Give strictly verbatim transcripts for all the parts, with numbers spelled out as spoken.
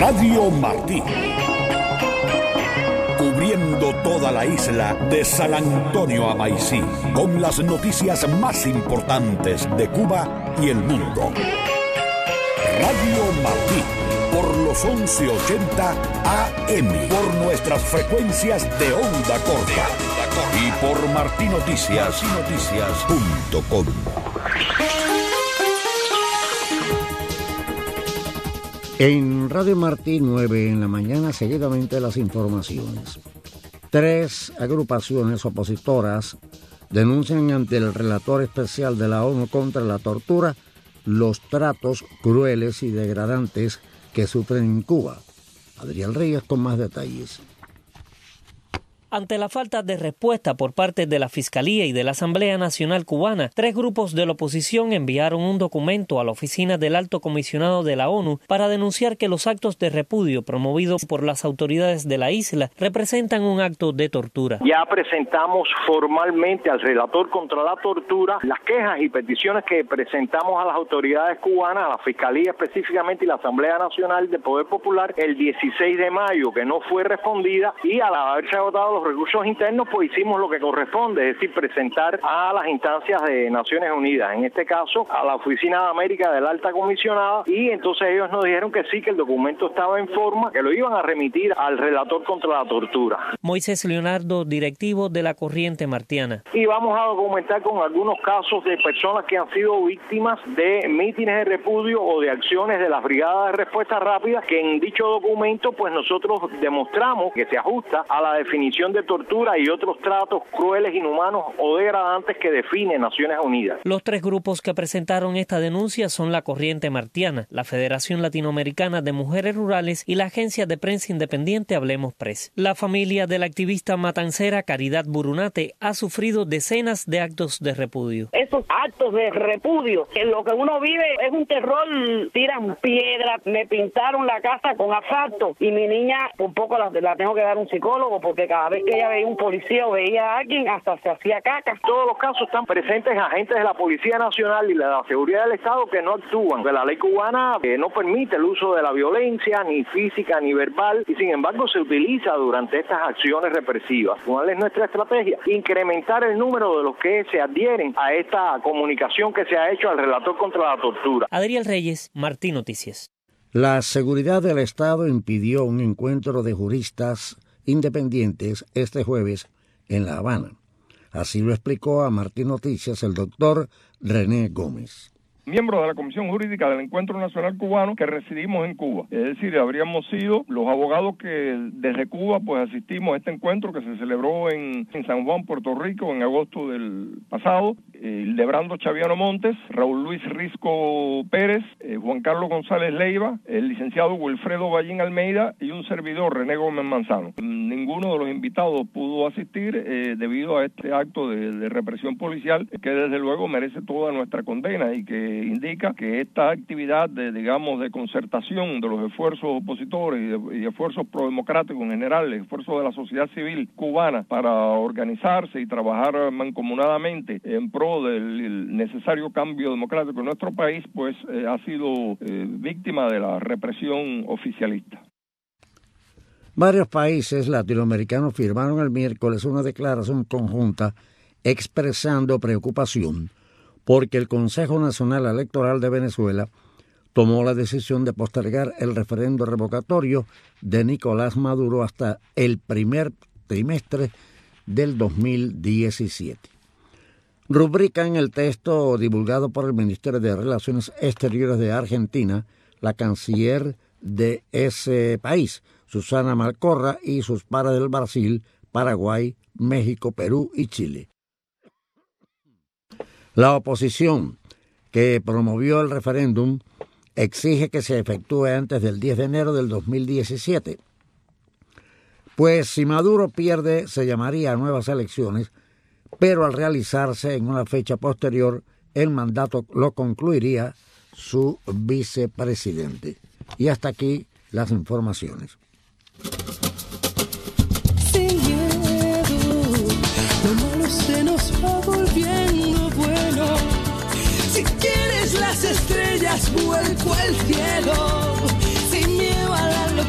Radio Martí. Cubriendo toda la isla de San Antonio a Maicí, con las noticias más importantes de Cuba y el mundo. Radio Martí, por los once ochenta A M, por nuestras frecuencias de onda corta y por martí noticias punto com. En Radio Martí, nueve en la mañana, seguidamente las informaciones. Tres agrupaciones opositoras denuncian ante el relator especial de la ONU contra la tortura los tratos crueles y degradantes que sufren en Cuba. Adrián Reyes con más detalles. Ante la falta de respuesta por parte de la Fiscalía y de la Asamblea Nacional Cubana, tres grupos de la oposición enviaron un documento a la oficina del Alto Comisionado de la ONU para denunciar que los actos de repudio promovidos por las autoridades de la isla representan un acto de tortura. Ya presentamos formalmente al relator contra la tortura las quejas y peticiones que presentamos a las autoridades cubanas, a la Fiscalía específicamente y la Asamblea Nacional de Poder Popular el dieciséis de mayo, que no fue respondida, y al haberse agotado los recursos internos, pues hicimos lo que corresponde, es decir, presentar a las instancias de Naciones Unidas, en este caso a la Oficina de América de la Alta Comisionada, y entonces ellos nos dijeron que sí, que el documento estaba en forma, que lo iban a remitir al relator contra la tortura. Moisés Leonardo, directivo de la Corriente Martiana. Y vamos a documentar con algunos casos de personas que han sido víctimas de mítines de repudio o de acciones de las brigadas de respuesta rápida, que en dicho documento pues nosotros demostramos que se ajusta a la definición de tortura y otros tratos crueles, inhumanos o degradantes que define Naciones Unidas. Los tres grupos que presentaron esta denuncia son la Corriente Martiana, la Federación Latinoamericana de Mujeres Rurales y la agencia de prensa independiente Hablemos Press. La familia de la activista matancera Caridad Burunate ha sufrido decenas de actos de repudio. Esos actos de repudio, en lo que uno vive es un terror, tiran piedras, me pintaron la casa con asfalto y mi niña por poco la, la tengo que dar a un psicólogo porque cada vez que ella veía un policía o veía a alguien, hasta se hacía caca. Todos los casos están presentes agentes de la Policía Nacional y de la Seguridad del Estado que no actúan. Que la ley cubana eh, no permite el uso de la violencia, ni física ni verbal, y sin embargo se utiliza durante estas acciones represivas. ¿Cuál es nuestra estrategia? Incrementar el número de los que se adhieren a esta comunicación que se ha hecho al relator contra la tortura. Adriel Reyes, Martí Noticias. La seguridad del Estado impidió un encuentro de juristas independientes este jueves en La Habana. Así lo explicó a Martí Noticias el doctor René Gómez. Miembros de la Comisión Jurídica del Encuentro Nacional Cubano que residimos en Cuba. Es decir, habríamos sido los abogados que desde Cuba pues asistimos a este encuentro que se celebró en, en San Juan, Puerto Rico, en agosto del pasado. Eh, Hildebrando Chaviano Montes, Raúl Luis Risco Pérez, eh, Juan Carlos González Leiva, el licenciado Wilfredo Ballín Almeida y un servidor, René Gómez Manzano. Ninguno de los invitados pudo asistir eh, debido a este acto de, de represión policial que desde luego merece toda nuestra condena y que indica que esta actividad de, digamos, de concertación de los esfuerzos opositores y, de, y esfuerzos prodemocráticos en general, esfuerzos de la sociedad civil cubana para organizarse y trabajar mancomunadamente en pro del necesario cambio democrático en nuestro país, pues eh, ha sido eh, víctima de la represión oficialista. Varios países latinoamericanos firmaron el miércoles una declaración conjunta expresando preocupación porque el Consejo Nacional Electoral de Venezuela tomó la decisión de postergar el referendo revocatorio de Nicolás Maduro hasta el primer trimestre del dos mil diecisiete. Rubrica en el texto divulgado por el Ministerio de Relaciones Exteriores de Argentina, la canciller de ese país, Susana Malcorra, y sus pares del Brasil, Paraguay, México, Perú y Chile. La oposición que promovió el referéndum exige que se efectúe antes del diez de enero del dos mil diecisiete. Pues si Maduro pierde, se llamaría a nuevas elecciones, pero al realizarse en una fecha posterior, el mandato lo concluiría su vicepresidente. Y hasta aquí las informaciones. Sin miedo, lo malo se nos va volviendo bueno. Si quieres las estrellas, vuelco al cielo. Sin miedo a la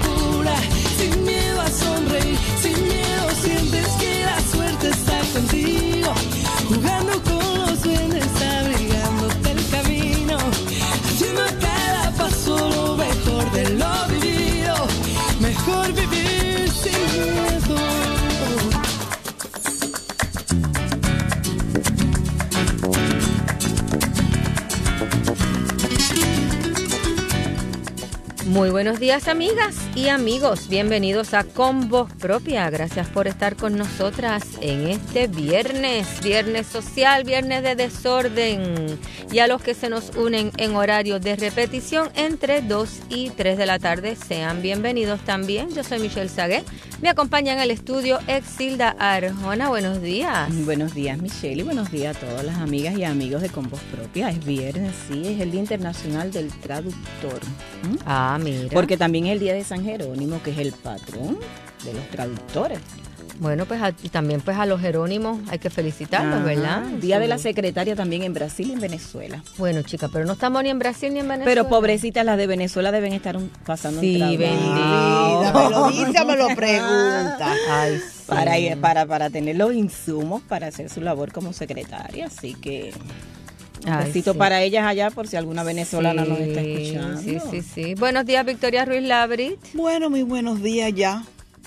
Muy buenos días, amigas y amigos. Bienvenidos a Con Voz Propia. Gracias por estar con nosotras en este viernes, viernes social, viernes de desorden. Y a los que se nos unen en horario de repetición entre dos y tres de la tarde, sean bienvenidos también. Yo soy Michelle Sagué. Me acompaña en el estudio Exilda Arjona. Buenos días. Buenos días, Michelle, y buenos días a todas las amigas y amigos de Con Voz Propia. Es viernes, sí, es el Día Internacional del Traductor. ¿Mm? Ah, mira. Porque también es el Día de San Jerónimo, que es el patrón de los traductores. Bueno, pues a, y también pues a los Jerónimos hay que felicitarlos, Ajá. ¿verdad? Día sí. de la Secretaria también en Brasil y en Venezuela. Bueno, chica, pero no estamos ni en Brasil ni en Venezuela. Pero pobrecitas las de Venezuela deben estar un, pasando sí, un trabajo. bendita. Me lo dice, me lo pregunta. Ay, sí. Para, para, para tener los insumos para hacer su labor como secretaria, así que... Un Ay, besito sí. para ellas allá por si alguna venezolana sí, nos está escuchando. Sí, sí, sí. Buenos días, Victoria Ruiz Labrit. Bueno, muy buenos días ya.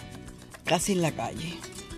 Casi en la calle.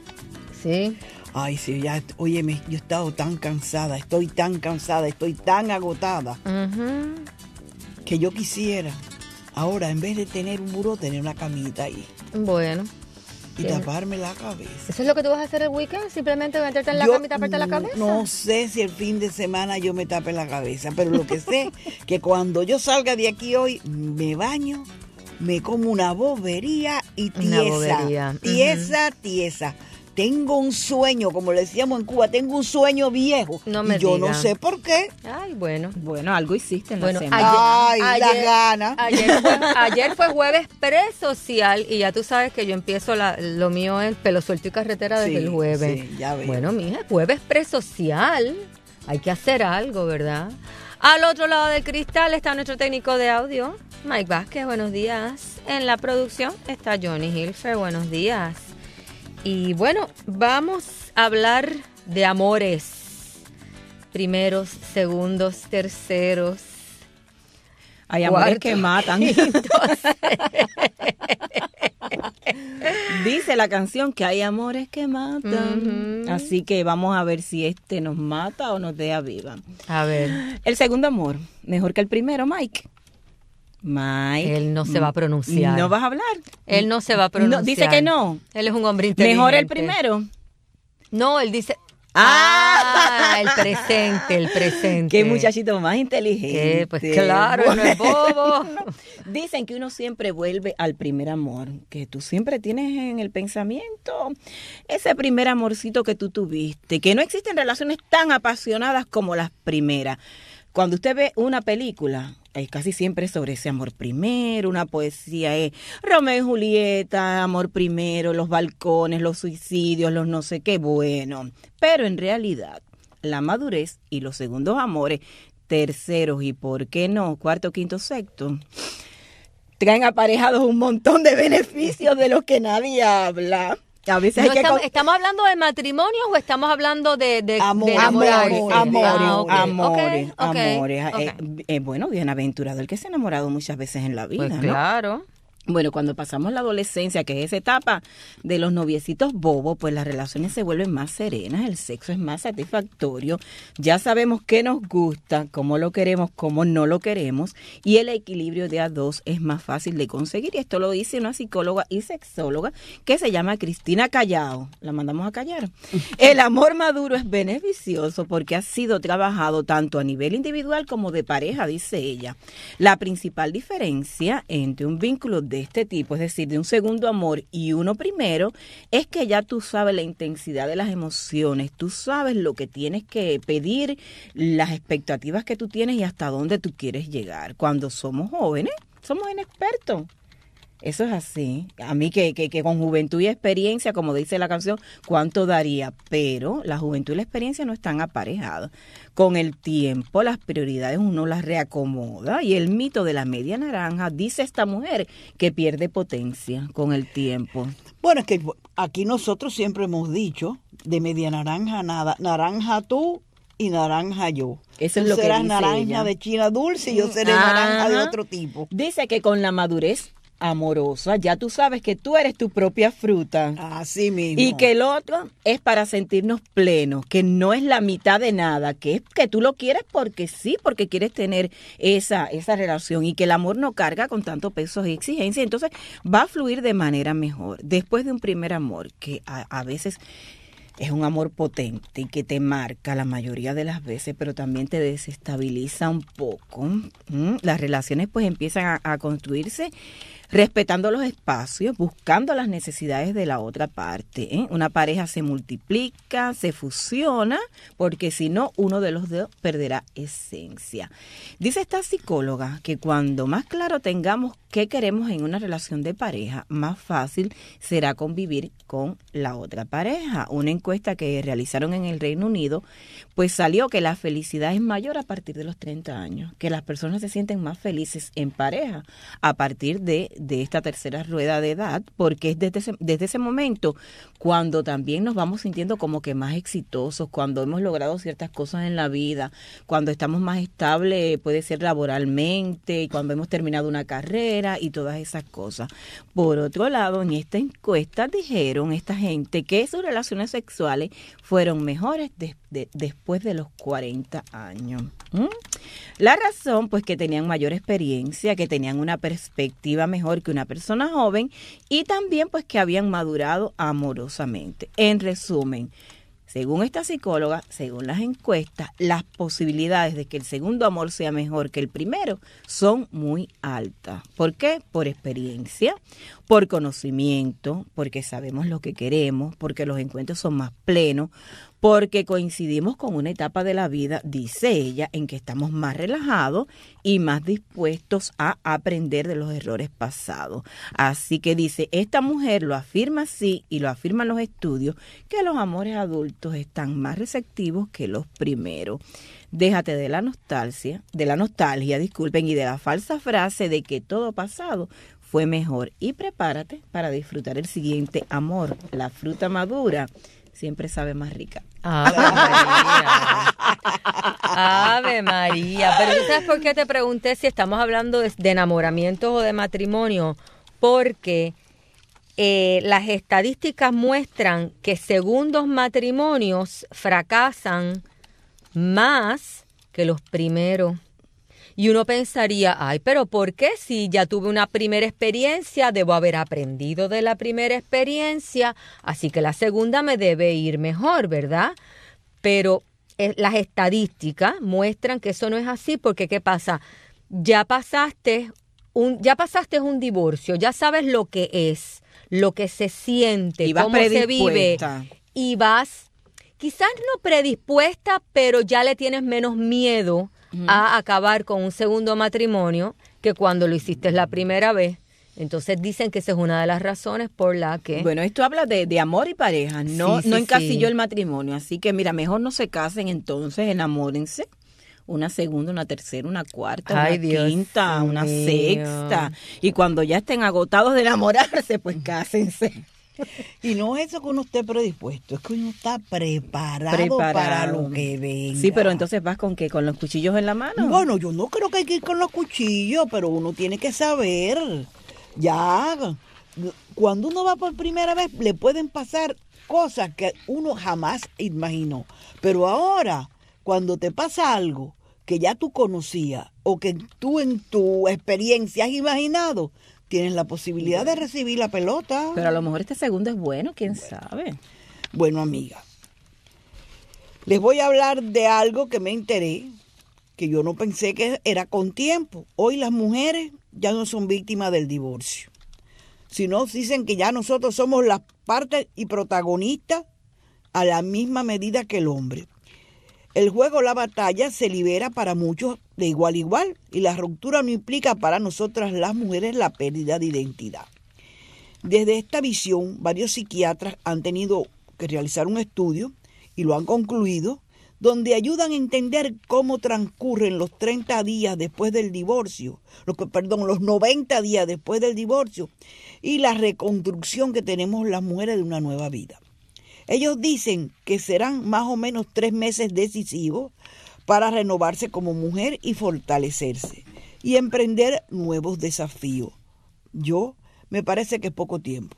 Sí. Ay, sí, ya, óyeme, yo he estado tan cansada, estoy tan cansada, estoy tan agotada, Uh-huh. que yo quisiera ahora, en vez de tener un buró, tener una camita ahí Bueno. y sí. taparme la cabeza. ¿Eso es lo que tú vas a hacer el weekend? ¿Simplemente meterte en la Yo cama y taparte la cabeza? No sé si el fin de semana yo me tape la cabeza, pero lo que sé que cuando yo salga de aquí hoy, me baño, me como una bobería y Una tiesa, bobería. tiesa, uh-huh. tiesa. Tengo un sueño, como le decíamos en Cuba, tengo un sueño viejo. No me y yo diga. no sé por qué. Ay, bueno. Bueno, algo hiciste en Bueno, la semana. Ay, las ganas. Ayer fue, ayer fue jueves presocial y ya tú sabes que yo empiezo, la, lo mío es pelo suelto y carretera desde Sí, el jueves. sí, ya veo. Bueno, mija, jueves presocial. Hay que hacer algo, ¿verdad? Al otro lado del cristal está nuestro técnico de audio, Mike Vázquez. Buenos días. En la producción está Johnny Hilfer. Buenos días. Y bueno, vamos a hablar de amores. Primeros, segundos, terceros. Hay amores cuartos, que matan. Dice la canción que hay amores que matan. Uh-huh. Así que vamos a ver si este nos mata o nos deja viva. A ver. El segundo amor, mejor que el primero, Mike. Mike. Él no se va a pronunciar. ¿No vas a hablar? Él no se va a pronunciar. No, dice que no. Él es un hombre inteligente. Mejor el primero. No, él dice... Ah, ah el presente, el presente. Qué muchachito más inteligente. ¿Qué? Pues claro, bueno. No es bobo. Dicen que uno siempre vuelve al primer amor, que tú siempre tienes en el pensamiento ese primer amorcito que tú tuviste, que no existen relaciones tan apasionadas como las primeras. Cuando usted ve una película, es casi siempre sobre ese amor primero, una poesía es Romeo y Julieta, amor primero, los balcones, los suicidios, los no sé qué, bueno. Pero en realidad, la madurez y los segundos amores, terceros y por qué no, cuarto, quinto, sexto, traen aparejados un montón de beneficios de los que nadie habla. A veces no hay que estamos, con... ¿Estamos hablando de matrimonio o estamos hablando de, de, amor, de amores, enamorarse? amores, Ah, okay. amores, okay, okay, amores. okay. Eh, eh, bueno, bienaventurado el que se ha enamorado muchas veces en la vida, Pues ¿no? claro. Bueno, cuando pasamos la adolescencia, que es esa etapa de los noviecitos bobos, pues las relaciones se vuelven más serenas, el sexo es más satisfactorio, ya sabemos qué nos gusta, cómo lo queremos, cómo no lo queremos, y el equilibrio de a dos es más fácil de conseguir. Y esto lo dice una psicóloga y sexóloga que se llama Cristina Callao. La mandamos a callar. El amor maduro es beneficioso porque ha sido trabajado tanto a nivel individual como de pareja, dice ella. La principal diferencia entre un vínculo de este tipo, es decir, de un segundo amor y uno primero, es que ya tú sabes la intensidad de las emociones, tú sabes lo que tienes que pedir, las expectativas que tú tienes y hasta dónde tú quieres llegar. Cuando somos jóvenes, somos inexpertos. Eso es así. A mí que, que, que con juventud y experiencia, como dice la canción, ¿cuánto daría? Pero la juventud y la experiencia no están aparejadas. Con el tiempo, las prioridades uno las reacomoda y el mito de la media naranja, dice esta mujer, que pierde potencia con el tiempo. Bueno, es que aquí nosotros siempre hemos dicho, de media naranja nada, naranja tú y naranja yo. Eso es tú lo que serás dice naranja ella. de China dulce y yo seré Ajá. naranja de otro tipo. Dice que con la madurez amorosa, ya tú sabes que tú eres tu propia fruta. Así mismo. Y que el otro es para sentirnos plenos, que no es la mitad de nada, que es que tú lo quieres porque sí, porque quieres tener esa, esa relación y que el amor no carga con tanto peso y exigencia, entonces va a fluir de manera mejor. Después de un primer amor, que a, a veces es un amor potente y que te marca la mayoría de las veces, pero también te desestabiliza un poco. ¿Mm? Las relaciones pues empiezan a, a construirse respetando los espacios, buscando las necesidades de la otra parte. ¿eh? Una pareja se multiplica, se fusiona, porque si no, uno de los dos perderá esencia. Dice esta psicóloga que cuando más claro tengamos qué queremos en una relación de pareja, más fácil será convivir con la otra pareja. Una encuesta que realizaron en el Reino Unido, pues salió que la felicidad es mayor a partir de los treinta años, que las personas se sienten más felices en pareja a partir de de esta tercera rueda de edad, porque es desde ese, desde ese momento cuando también nos vamos sintiendo como que más exitosos, cuando hemos logrado ciertas cosas en la vida, cuando estamos más estables, puede ser laboralmente, cuando hemos terminado una carrera y todas esas cosas. Por otro lado, en esta encuesta dijeron esta gente que sus relaciones sexuales fueron mejores de, de, después de los cuarenta años. ¿Mm? La razón, pues que tenían mayor experiencia, que tenían una perspectiva mejor que una persona joven y también pues que habían madurado amorosamente. En resumen, según esta psicóloga, según las encuestas, las posibilidades de que el segundo amor sea mejor que el primero son muy altas. ¿Por qué? Por experiencia, por conocimiento, porque sabemos lo que queremos, porque los encuentros son más plenos, porque coincidimos con una etapa de la vida, dice ella, en que estamos más relajados y más dispuestos a aprender de los errores pasados. Así que dice, esta mujer lo afirma así y lo afirman los estudios, que los amores adultos están más receptivos que los primeros. Déjate de la nostalgia, de la nostalgia, disculpen, y de la falsa frase de que todo pasado fue mejor y prepárate para disfrutar el siguiente amor, la fruta madura. Siempre sabe más rica. Ave María. Ave María. Pero ¿tú sabes por qué te pregunté si estamos hablando de, de enamoramientos o de matrimonio? Porque eh, las estadísticas muestran que segundos matrimonios fracasan más que los primeros. Y uno pensaría, ay, pero ¿por qué? Si ya tuve una primera experiencia, debo haber aprendido de la primera experiencia, así que la segunda me debe ir mejor, ¿verdad? Pero eh, las estadísticas muestran que eso no es así, porque ¿qué pasa? Ya pasaste un, ya pasaste un divorcio, ya sabes lo que es, lo que se siente, cómo se vive, y vas, quizás no predispuesta, pero ya le tienes menos miedo a acabar con un segundo matrimonio que cuando lo hiciste la primera vez. Entonces dicen que esa es una de las razones por la que... Bueno, esto habla de, de amor y pareja, no, sí, sí, no encasilló sí. el matrimonio. Así que mira, mejor no se casen entonces, enamórense. Una segunda, una tercera, una cuarta, Ay, una Dios quinta, mío. una sexta. Y cuando ya estén agotados de enamorarse, pues cásense. Y no es eso que uno esté predispuesto, es que uno está preparado, Preparado. para lo que venga. Sí, pero entonces vas con qué, con los cuchillos en la mano. Bueno, yo no creo que hay que ir con los cuchillos, pero uno tiene que saber. Ya, cuando uno va por primera vez, le pueden pasar cosas que uno jamás imaginó. Pero ahora, cuando te pasa algo que ya tú conocías o que tú en tu experiencia has imaginado, tienes la posibilidad de recibir la pelota. Pero a lo mejor este segundo es bueno, quién bueno. sabe. Bueno, amiga, les voy a hablar de algo que me enteré, que yo no pensé que era con tiempo. Hoy las mujeres ya no son víctimas del divorcio, sino dicen que ya nosotros somos las partes y protagonistas a la misma medida que el hombre. El juego, la batalla, se libera para muchos de igual a igual y la ruptura no implica para nosotras las mujeres la pérdida de identidad. Desde esta visión, varios psiquiatras han tenido que realizar un estudio y lo han concluido, donde ayudan a entender cómo transcurren los treinta días después del divorcio, los, perdón, los noventa días después del divorcio y la reconstrucción que tenemos las mujeres de una nueva vida. Ellos dicen que serán más o menos tres meses decisivos para renovarse como mujer y fortalecerse y emprender nuevos desafíos. yo, me parece que es poco tiempo.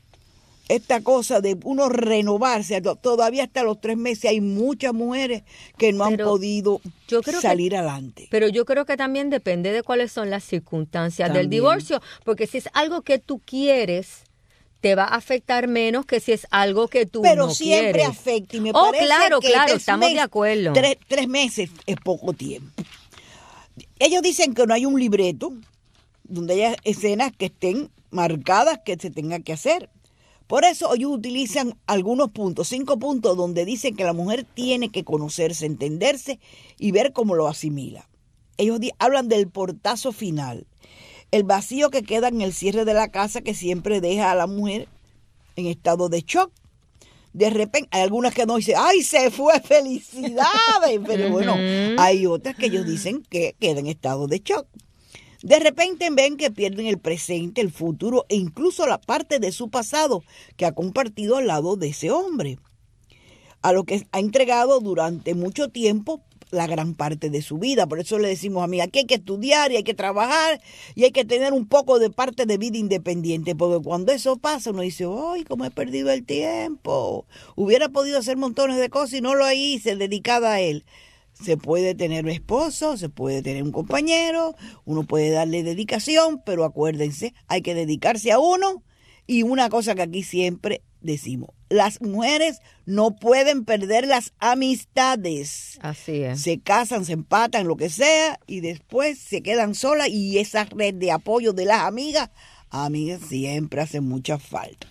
Esta cosa de uno renovarse, todavía hasta los tres meses hay muchas mujeres que no pero han podido yo creo salir que, adelante. Pero yo creo que también depende de cuáles son las circunstancias también del divorcio, porque si es algo que tú quieres, te va a afectar menos que si es algo que tú pero no siempre quieres. afecta y me oh, parece claro, que claro, tres estamos mes, de acuerdo. Tres, tres meses es poco tiempo. Ellos dicen que no hay un libreto donde haya escenas que estén marcadas que se tenga que hacer. Por eso ellos utilizan algunos puntos, cinco puntos, donde dicen que la mujer tiene que conocerse, entenderse y ver cómo lo asimila. Ellos di- hablan del portazo final, el vacío que queda en el cierre de la casa que siempre deja a la mujer en estado de shock. De repente, hay algunas que no dicen, ¡ay, se fue, felicidades! Pero bueno, hay otras que ellos dicen que queda en estado de shock. De repente ven que pierden el presente, el futuro e incluso la parte de su pasado que ha compartido al lado de ese hombre, a lo que ha entregado durante mucho tiempo la gran parte de su vida. Por eso le decimos a mí, aquí hay que estudiar y hay que trabajar y hay que tener un poco de parte de vida independiente, porque cuando eso pasa uno dice, ¡ay, cómo he perdido el tiempo! Hubiera podido hacer montones de cosas y no lo hice dedicada a él. Se puede tener un esposo, se puede tener un compañero, uno puede darle dedicación, pero acuérdense, hay que dedicarse a uno. Y una cosa que aquí siempre decimos, las mujeres no pueden perder las amistades. Así es. Se casan, se empatan, lo que sea, y después se quedan solas y esa red de apoyo de las amigas, amigas siempre hacen mucha falta.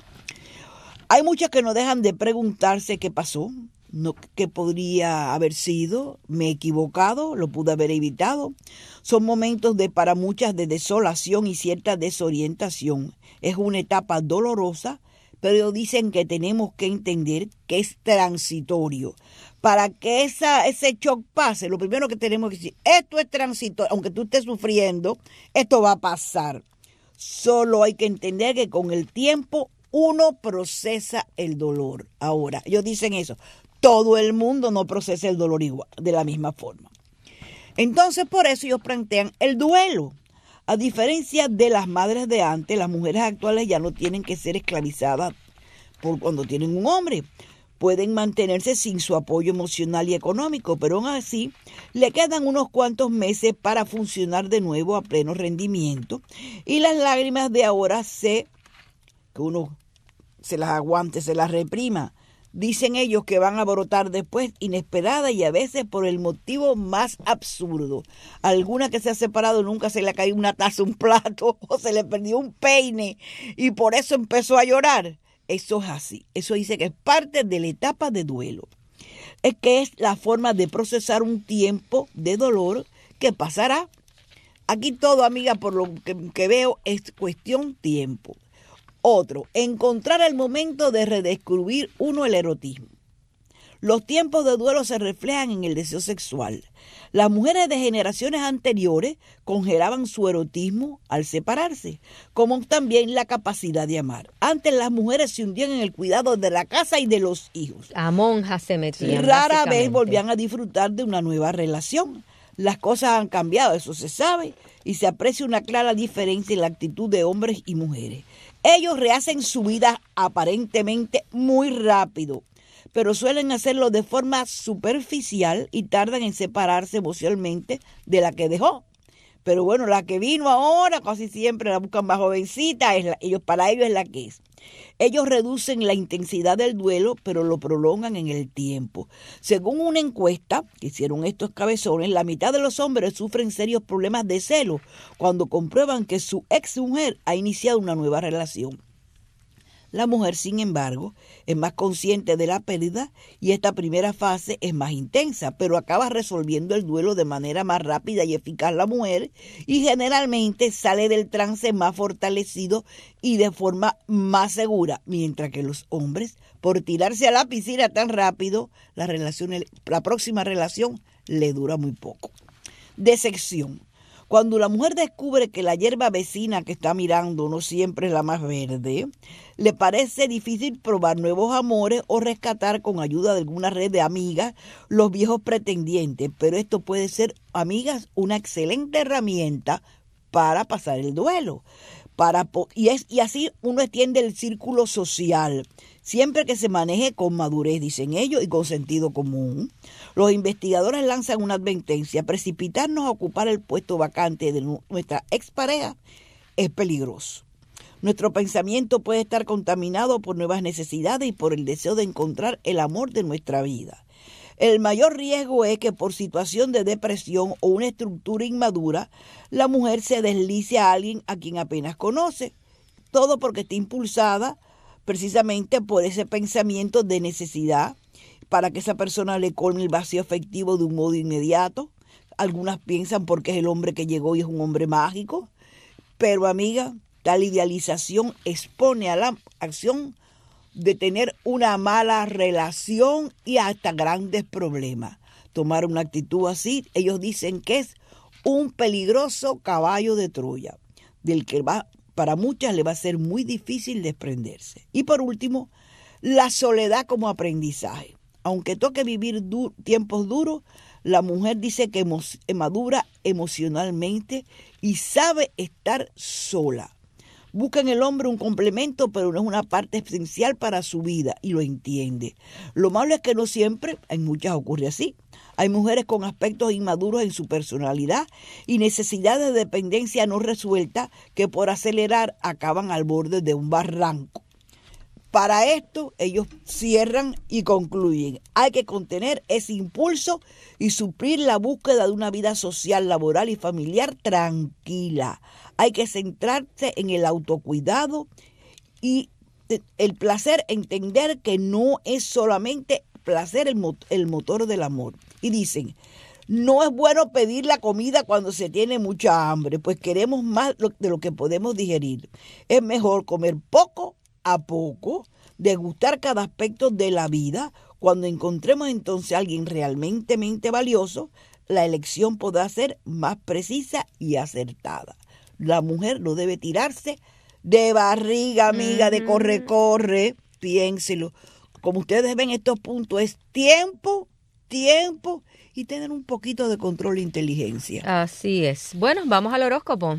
Hay muchas que no dejan de preguntarse qué pasó. No, ¿qué podría haber sido? ¿Me he equivocado? ¿Lo pude haber evitado? Son momentos de para muchas de desolación y cierta desorientación. Es una etapa dolorosa, pero dicen que tenemos que entender que es transitorio. Para que esa, ese shock pase, lo primero que tenemos que decir, esto es transitorio, aunque tú estés sufriendo, esto va a pasar. Solo hay que entender que con el tiempo uno procesa el dolor. Ahora, ellos dicen eso. Todo el mundo no procesa el dolor igual, de la misma forma. Entonces, por eso ellos plantean el duelo. A diferencia de las madres de antes, las mujeres actuales ya no tienen que ser esclavizadas por cuando tienen un hombre. Pueden mantenerse sin su apoyo emocional y económico, pero aún así le quedan unos cuantos meses para funcionar de nuevo a pleno rendimiento. Y las lágrimas de ahora se, que uno se las aguante, se las reprima. Dicen ellos que van a brotar después inesperada y a veces por el motivo más absurdo. Alguna que se ha separado nunca se le ha caído una taza, un plato o se le perdió un peine y por eso empezó a llorar. Eso es así. Eso dice que es parte de la etapa de duelo. Es que es la forma de procesar un tiempo de dolor que pasará. Aquí todo, amiga, por lo que, que veo, es cuestión tiempo. Otro, encontrar el momento de redescubrir uno el erotismo. Los tiempos de duelo se reflejan en el deseo sexual. Las mujeres de generaciones anteriores congelaban su erotismo al separarse, como también la capacidad de amar. Antes las mujeres se hundían en el cuidado de la casa y de los hijos. A monjas se metían. Rara vez volvían a disfrutar de una nueva relación. Las cosas han cambiado, eso se sabe, y se aprecia una clara diferencia en la actitud de hombres y mujeres. Ellos rehacen su vida aparentemente muy rápido, pero suelen hacerlo de forma superficial y tardan en separarse emocionalmente de la que dejó. Pero bueno, la que vino ahora casi siempre la buscan más jovencita, es la, ellos, para ellos es la que es. Ellos reducen la intensidad del duelo, pero lo prolongan en el tiempo. Según una encuesta que hicieron estos cabezones, la mitad de los hombres sufren serios problemas de celo cuando comprueban que su ex mujer ha iniciado una nueva relación. La mujer, sin embargo, es más consciente de la pérdida y esta primera fase es más intensa, pero acaba resolviendo el duelo de manera más rápida y eficaz la mujer y generalmente sale del trance más fortalecido y de forma más segura, mientras que los hombres, por tirarse a la piscina tan rápido, la, relación, la próxima relación le dura muy poco. Decepción. Cuando la mujer descubre que la hierba vecina que está mirando no siempre es la más verde, le parece difícil probar nuevos amores o rescatar con ayuda de alguna red de amigas los viejos pretendientes. Pero esto puede ser, amigas, una excelente herramienta para pasar el duelo. Para, y, es, y así uno extiende el círculo social, siempre que se maneje con madurez, dicen ellos, y con sentido común. Los investigadores lanzan una advertencia: precipitarnos a ocupar el puesto vacante de nuestra expareja es peligroso. Nuestro pensamiento puede estar contaminado por nuevas necesidades y por el deseo de encontrar el amor de nuestra vida. El mayor riesgo es que por situación de depresión o una estructura inmadura, la mujer se deslice a alguien a quien apenas conoce. Todo porque está impulsada precisamente por ese pensamiento de necesidad, para que esa persona le colme el vacío afectivo de un modo inmediato. Algunas piensan porque es el hombre que llegó y es un hombre mágico. Pero, amiga, tal idealización expone a la acción de tener una mala relación y hasta grandes problemas. Tomar una actitud así, ellos dicen que es un peligroso caballo de Troya, del que va, para muchas le va a ser muy difícil desprenderse. Y por último, la soledad como aprendizaje. Aunque toque vivir du- tiempos duros, la mujer dice que emo- madura emocionalmente y sabe estar sola. Busca en el hombre un complemento, pero no es una parte esencial para su vida, y lo entiende. Lo malo es que no siempre, en muchas ocurre así. Hay mujeres con aspectos inmaduros en su personalidad y necesidades de dependencia no resueltas que por acelerar acaban al borde de un barranco. Para esto, ellos cierran y concluyen: hay que contener ese impulso y suplir la búsqueda de una vida social, laboral y familiar tranquila. Hay que centrarse en el autocuidado y el placer, entender que no es solamente placer el, mo- el motor del amor. Y dicen: no es bueno pedir la comida cuando se tiene mucha hambre, pues queremos más de lo que podemos digerir. Es mejor comer poco a poco, degustar cada aspecto de la vida. Cuando encontremos entonces a alguien realmente valioso, la elección podrá ser más precisa y acertada. La mujer no debe tirarse de barriga, amiga, mm. de corre, corre. Piénselo. Como ustedes ven, estos puntos es tiempo, tiempo y tener un poquito de control e inteligencia. Así es. Bueno, vamos al horóscopo.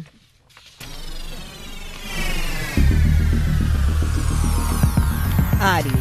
Aries.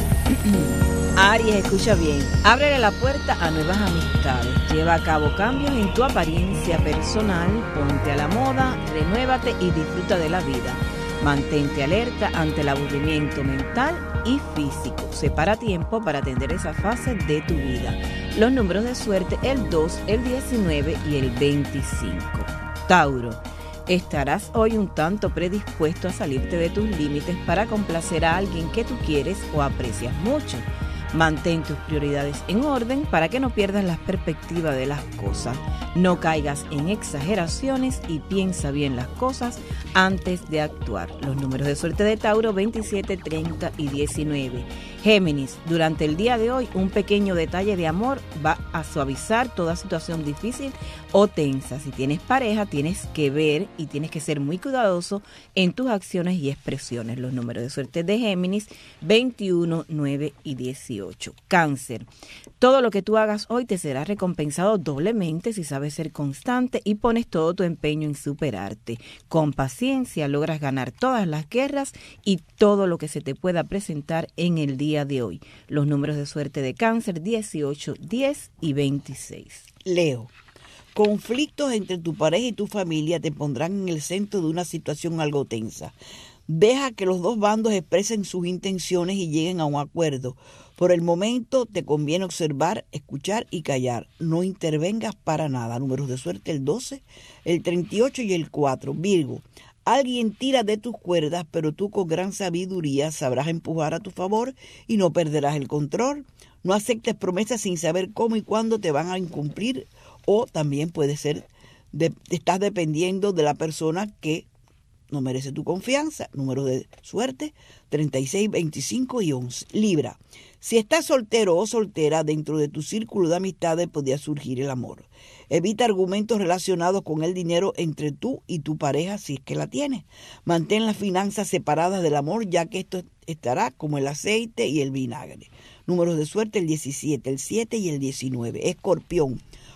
Aries, escucha bien. Ábrele la puerta a nuevas amistades. Lleva a cabo cambios en tu apariencia personal. Ponte a la moda, renuévate y disfruta de la vida. Mantente alerta ante el aburrimiento mental y físico. Separa tiempo para atender esa fase de tu vida. Los números de suerte: el dos, el diecinueve y el veinticinco. Tauro. Estarás hoy un tanto predispuesto a salirte de tus límites para complacer a alguien que tú quieres o aprecias mucho. Mantén tus prioridades en orden para que no pierdas la perspectiva de las cosas. No caigas en exageraciones y piensa bien las cosas antes de actuar. Los números de suerte de Tauro: veintisiete, treinta y diecinueve. Géminis, durante el día de hoy un pequeño detalle de amor va a suavizar toda situación difícil o tensa. Si tienes pareja, tienes que ver y tienes que ser muy cuidadoso en tus acciones y expresiones. Los números de suerte de Géminis: veintiuno, nueve y dieciocho. Cáncer, todo lo que tú hagas hoy te será recompensado doblemente si sabes ser constante y pones todo tu empeño en superarte. Con paciencia logras ganar todas las guerras y todo lo que se te pueda presentar en el día de hoy. Los números de suerte de Cáncer: dieciocho, diez y veintiséis. Leo. Conflictos entre tu pareja y tu familia te pondrán en el centro de una situación algo tensa. Deja que los dos bandos expresen sus intenciones y lleguen a un acuerdo. Por el momento te conviene observar, escuchar y callar. No intervengas para nada. Números de suerte: el doce, el treinta y ocho y el cuatro. Virgo. Alguien tira de tus cuerdas, pero tú con gran sabiduría sabrás empujar a tu favor y no perderás el control. No aceptes promesas sin saber cómo y cuándo te van a incumplir, o también puede ser, de, estás dependiendo de la persona que no merece tu confianza. Número de suerte: treinta y seis, veinticinco y once. Libra. Si estás soltero o soltera, dentro de tu círculo de amistades podría surgir el amor. Evita argumentos relacionados con el dinero entre tú y tu pareja si es que la tienes. Mantén las finanzas separadas del amor, ya que esto estará como el aceite y el vinagre. Números de suerte: el diecisiete, el siete y el diecinueve. Escorpión.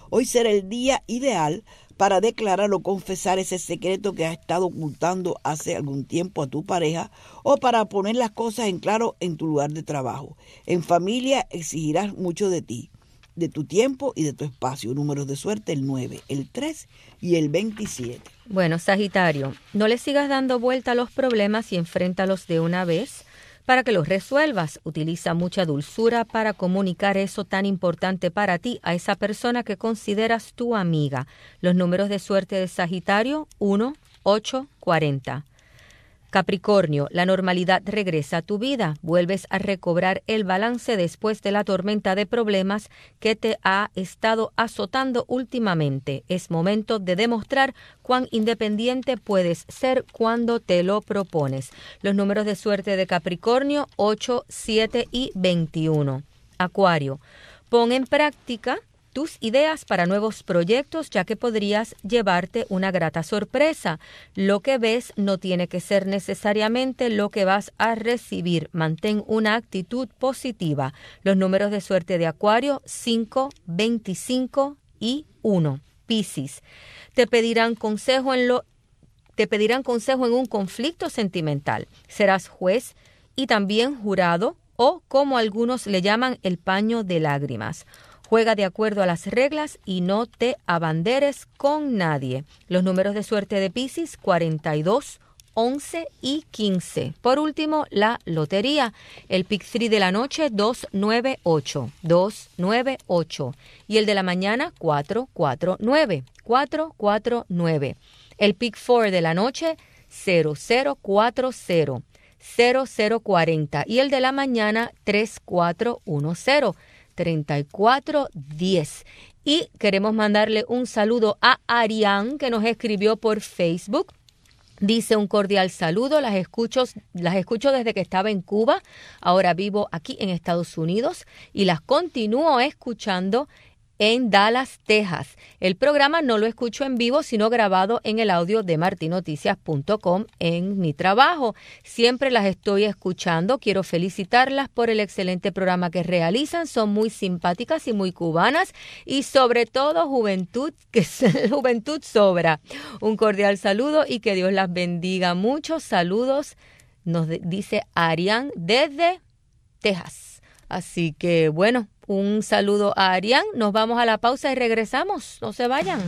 Hoy será el día ideal para declarar o confesar ese secreto que has estado ocultando hace algún tiempo a tu pareja o para poner las cosas en claro en tu lugar de trabajo. En familia exigirás mucho de ti, de tu tiempo y de tu espacio. Números de suerte: el nueve, el tres y el veintisiete. Bueno, Sagitario, no le sigas dando vuelta a los problemas y enfréntalos de una vez para que los resuelvas. Utiliza mucha dulzura para comunicar eso tan importante para ti a esa persona que consideras tu amiga. Los números de suerte de Sagitario: uno, ocho, cuarenta. Capricornio, la normalidad regresa a tu vida. Vuelves a recobrar el balance después de la tormenta de problemas que te ha estado azotando últimamente. Es momento de demostrar cuán independiente puedes ser cuando te lo propones. Los números de suerte de Capricornio: ocho, siete y veintiuno. Acuario, pon en práctica tus ideas para nuevos proyectos, ya que podrías llevarte una grata sorpresa. Lo que ves no tiene que ser necesariamente lo que vas a recibir. Mantén una actitud positiva. Los números de suerte de Acuario: cinco, veinticinco y uno. Piscis, te pedirán consejo en lo te pedirán consejo en un conflicto sentimental. Serás juez y también jurado, o como algunos le llaman, el paño de lágrimas. Juega de acuerdo a las reglas y no te abanderes con nadie. Los números de suerte de Piscis: cuarenta y dos, once y quince. Por último, la lotería. El Pick tres de la noche: dos nueve ocho, dos nueve ocho. Y el de la mañana: cuatro cuatro nueve, cuatro cuatro nueve. El Pick cuatro de la noche: cero cero cuatro cero, cero cero cuarenta. Y el de la mañana: tres cuatro uno cero. treinta y cuatro diez. Y queremos mandarle un saludo a Arián, que nos escribió por Facebook. Dice: un cordial saludo, las escucho, las escucho desde que estaba en Cuba, ahora vivo aquí en Estados Unidos y las continúo escuchando en Dallas, Texas. El programa no lo escucho en vivo, sino grabado en el audio de marti noticias punto com en mi trabajo. Siempre las estoy escuchando. Quiero felicitarlas por el excelente programa que realizan. Son muy simpáticas y muy cubanas y sobre todo juventud, que juventud sobra. Un cordial saludo y que Dios las bendiga. Muchos saludos, nos dice Arián desde Texas. Así que bueno, un saludo a Arián. Nos vamos a la pausa y regresamos. No se vayan.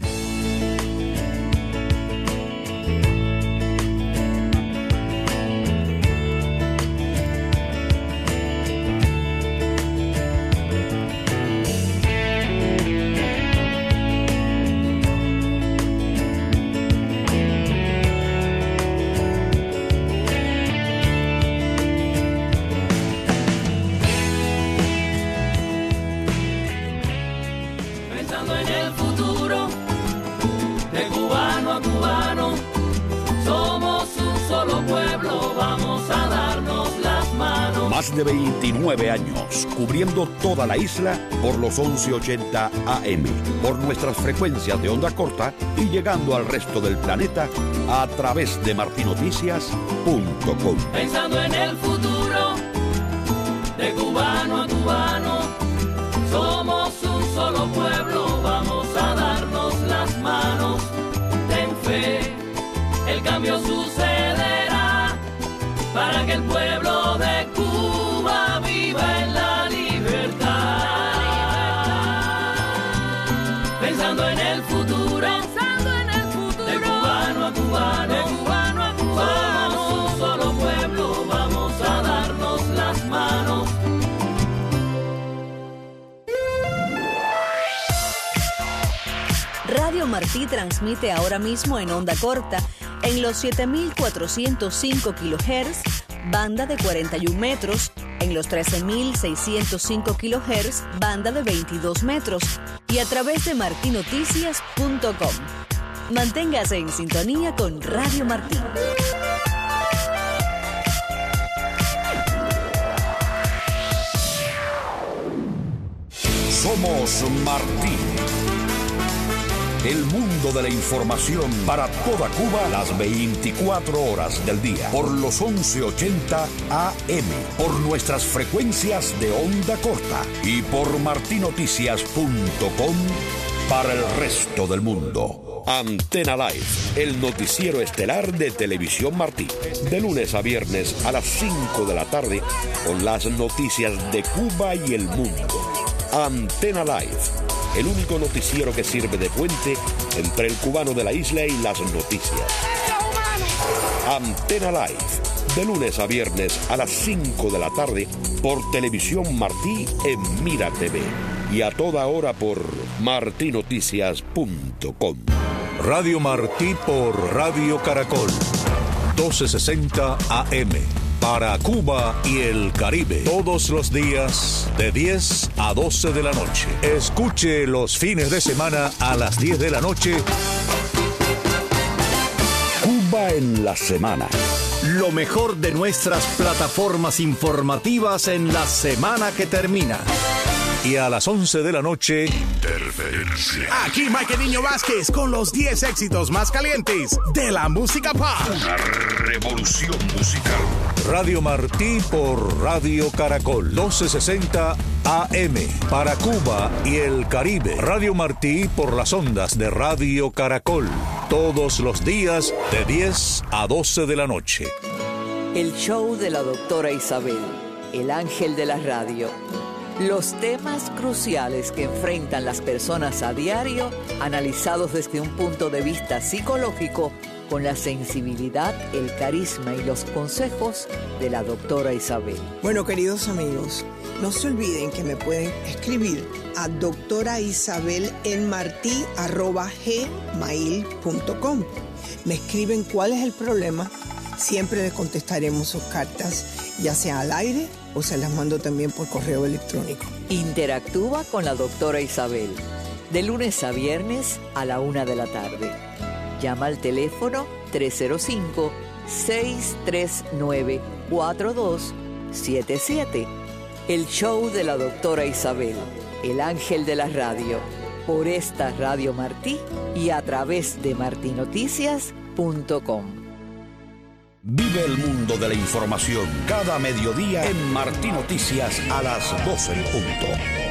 Más de veintinueve años, cubriendo toda la isla por los once ochenta A M, por nuestras frecuencias de onda corta y llegando al resto del planeta a través de marti noticias punto com. Pensando en el futuro, de cubano a cubano, somos un solo pueblo, vamos a darnos las manos. Ten fe, el cambio sucederá para que el pueblo de Cuba viva en la libertad. Pensando en el futuro, pensando en el futuro, de cubano a cubano, de cubano a cubano, somos un solo pueblo, vamos a darnos las manos. Radio Martí transmite ahora mismo en onda corta en los siete mil cuatrocientos cinco kilohertz, banda de cuarenta y un metros, en los trece mil seiscientos cinco kilohertz, banda de veintidós metros, y a través de marti noticias punto com. Manténgase en sintonía con Radio Martí. Somos Martí. el mundo de la información para toda Cuba las veinticuatro horas del día. Por los once ochenta A M, por nuestras frecuencias de onda corta y por marti noticias punto com para el resto del mundo. Antena Live, el noticiero estelar de Televisión Martí. De lunes a viernes a las cinco de la tarde con las noticias de Cuba y el mundo. Antena Live, el único noticiero que sirve de puente entre el cubano de la isla y las noticias. Antena Live, de lunes a viernes a las cinco de la tarde por Televisión Martí en Mira T V y a toda hora por marti noticias punto com. Radio Martí por Radio Caracol, doce sesenta A M, para Cuba y el Caribe, todos los días de diez a doce de la noche. Escuche los fines de semana a las diez de la noche. Cuba en la semana. Lo mejor de nuestras plataformas informativas en la semana que termina. Y a las once de la noche, Interferencia. Aquí Mike Niño Vázquez con los diez éxitos más calientes de la música pop. Una revolución musical. Radio Martí por Radio Caracol, doce sesenta A M, para Cuba y el Caribe. Radio Martí por las ondas de Radio Caracol, todos los días de diez a doce de la noche. El show de la doctora Isabel, el ángel de la radio. Los temas cruciales que enfrentan las personas a diario, analizados desde un punto de vista psicológico, con la sensibilidad, el carisma y los consejos de la doctora Isabel. Bueno, queridos amigos, no se olviden que me pueden escribir a doctora Isabel en martí arroba gmail punto com. Me escriben cuál es el problema, siempre les contestaremos sus cartas, ya sea al aire o se las mando también por correo electrónico. Interactúa con la doctora Isabel, de lunes a viernes a la una de la tarde. Llama al teléfono tres cero cinco, seis tres nueve, cuatro dos siete siete. El show de la doctora Isabel, el ángel de la radio, por esta Radio Martí y a través de marti noticias punto com. Vive el mundo de la información cada mediodía en Martí Noticias a las doce en punto.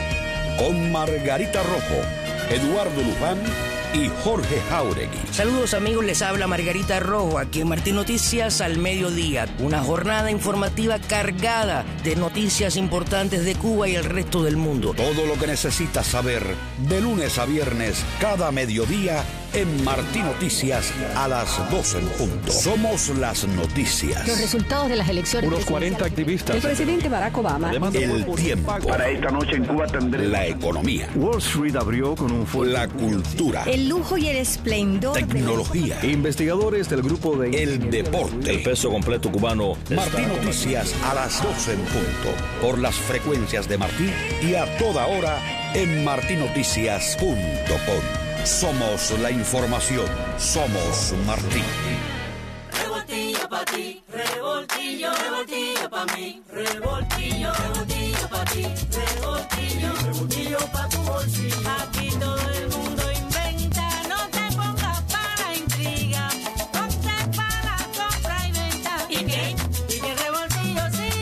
Con Margarita Rojo, Eduardo Luján y Jorge Jauregui. Saludos amigos, les habla Margarita Rojo aquí en Martí Noticias al mediodía. Una jornada informativa cargada de noticias importantes de Cuba y el resto del mundo. Todo lo que necesitas saber de lunes a viernes cada mediodía en Martí Noticias a las doce en punto. Somos las noticias. Los resultados de las elecciones. Unos cuarenta activistas. El presidente Barack Obama. El tiempo. Para esta noche en Cuba tendré la economía. Wall Street abrió con un fuerte. La cultura. El lujo y el esplendor. Tecnología. De... Investigadores del grupo de... El deporte. El peso completo cubano. Martí Noticias a las doce en punto. Por las frecuencias de Martí y a toda hora en marti noticias punto com. Somos la información. Somos Martí. Revoltillo pa' ti, revoltillo, revoltillo pa' mí, revoltillo, revoltillo pa' ti, revoltillo, revoltillo pa' tu bolsillo. Aquí todo el mundo inventa, no te pongas para la intriga, ponte para la compra y venta. ¿Y qué? Y que el revoltillo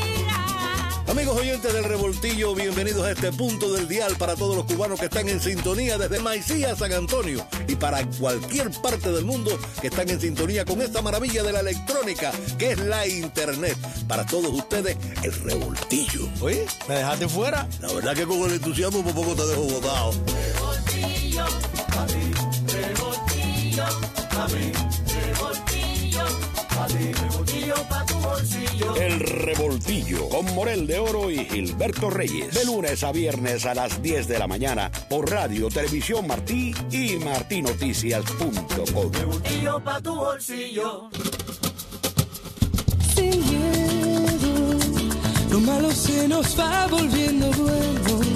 siga. Amigos oyentes del Revoltillo, bienvenidos a este punto del dial para todos los cubanos que están en sintonía desde Maicía a San Antonio y para cualquier parte del mundo que están en sintonía con esta maravilla de la electrónica que es la internet. Para todos ustedes, el Revoltillo. Oye, ¿me dejaste fuera? La verdad que con el entusiasmo por poco te dejo botado. Revoltillo, pa' mí, revoltillo, pa' mí, revoltillo, pa' ti, revoltillo pa' tu bolsillo. El Revoltillo con Morel de Oro y Gilberto Reyes. De lunes a viernes a las diez de la mañana por Radio Televisión Martí y marti noticias punto com. Revoltillo pa' tu bolsillo. Sin miedo, lo malo se nos va volviendo bueno.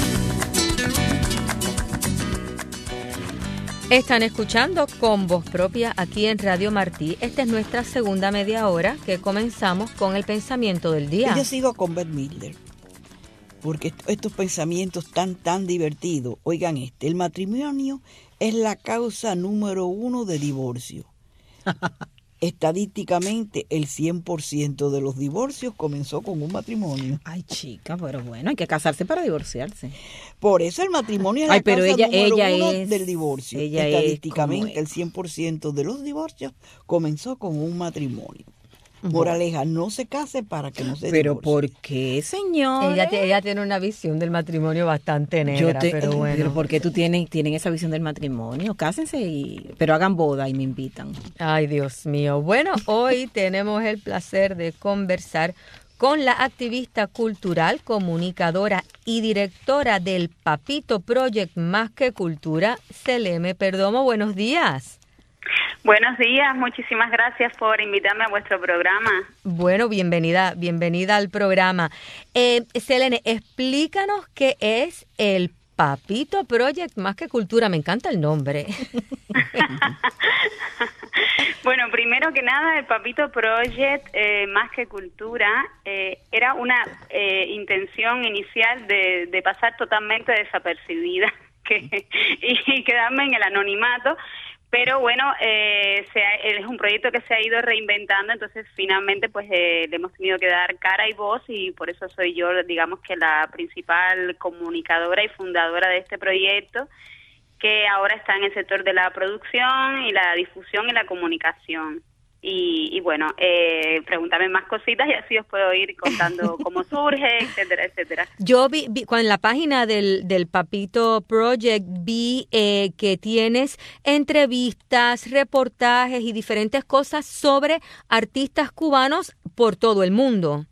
Están escuchando con voz propia aquí en Radio Martí. Esta es nuestra segunda media hora que comenzamos con el pensamiento del día. Yo sigo con Bette Midler, porque estos pensamientos tan, tan divertidos. Oigan este, el matrimonio es la causa número uno de divorcio. Estadísticamente, el cien por ciento de los divorcios comenzó con un matrimonio. Ay, chica, pero bueno, hay que casarse para divorciarse. Por eso el matrimonio es la Ay, pero causa ella, número ella uno es, del divorcio. ella Estadísticamente, es el cien por ciento de los divorcios comenzó con un matrimonio. Moraleja, no se case para que no se Pero divorcie. ¿por qué, señor? Ella, ella tiene una visión del matrimonio bastante negra, Yo te, pero bueno. Pero ¿por qué tú tienes, tienen esa visión del matrimonio? Cásense, y, pero hagan boda y me invitan. Ay, Dios mío. Bueno, hoy tenemos el placer de conversar con la activista cultural, comunicadora y directora del Papito Project Más que Cultura, Selene Perdomo. Buenos días. Buenos días, muchísimas gracias por invitarme a vuestro programa. Bueno, bienvenida, bienvenida al programa. Eh, Selene, explícanos qué es el Papito Project Más que Cultura. Me encanta el nombre. Bueno, primero que nada, el Papito Project eh, Más que Cultura eh, era una eh, intención inicial de, de pasar totalmente desapercibida que, y quedarme en el anonimato. Pero bueno, eh, se ha, es un proyecto que se ha ido reinventando, entonces finalmente pues eh, le hemos tenido que dar cara y voz y por eso soy yo, digamos que la principal comunicadora y fundadora de este proyecto, que ahora está en el sector de la producción y la difusión y la comunicación. Y, y bueno, eh, pregúntame más cositas y así os puedo ir contando cómo surge, etcétera, etcétera. Yo vi, vi cuando en la página del, del Papito Project vi eh, que tienes entrevistas, reportajes y diferentes cosas sobre artistas cubanos por todo el mundo.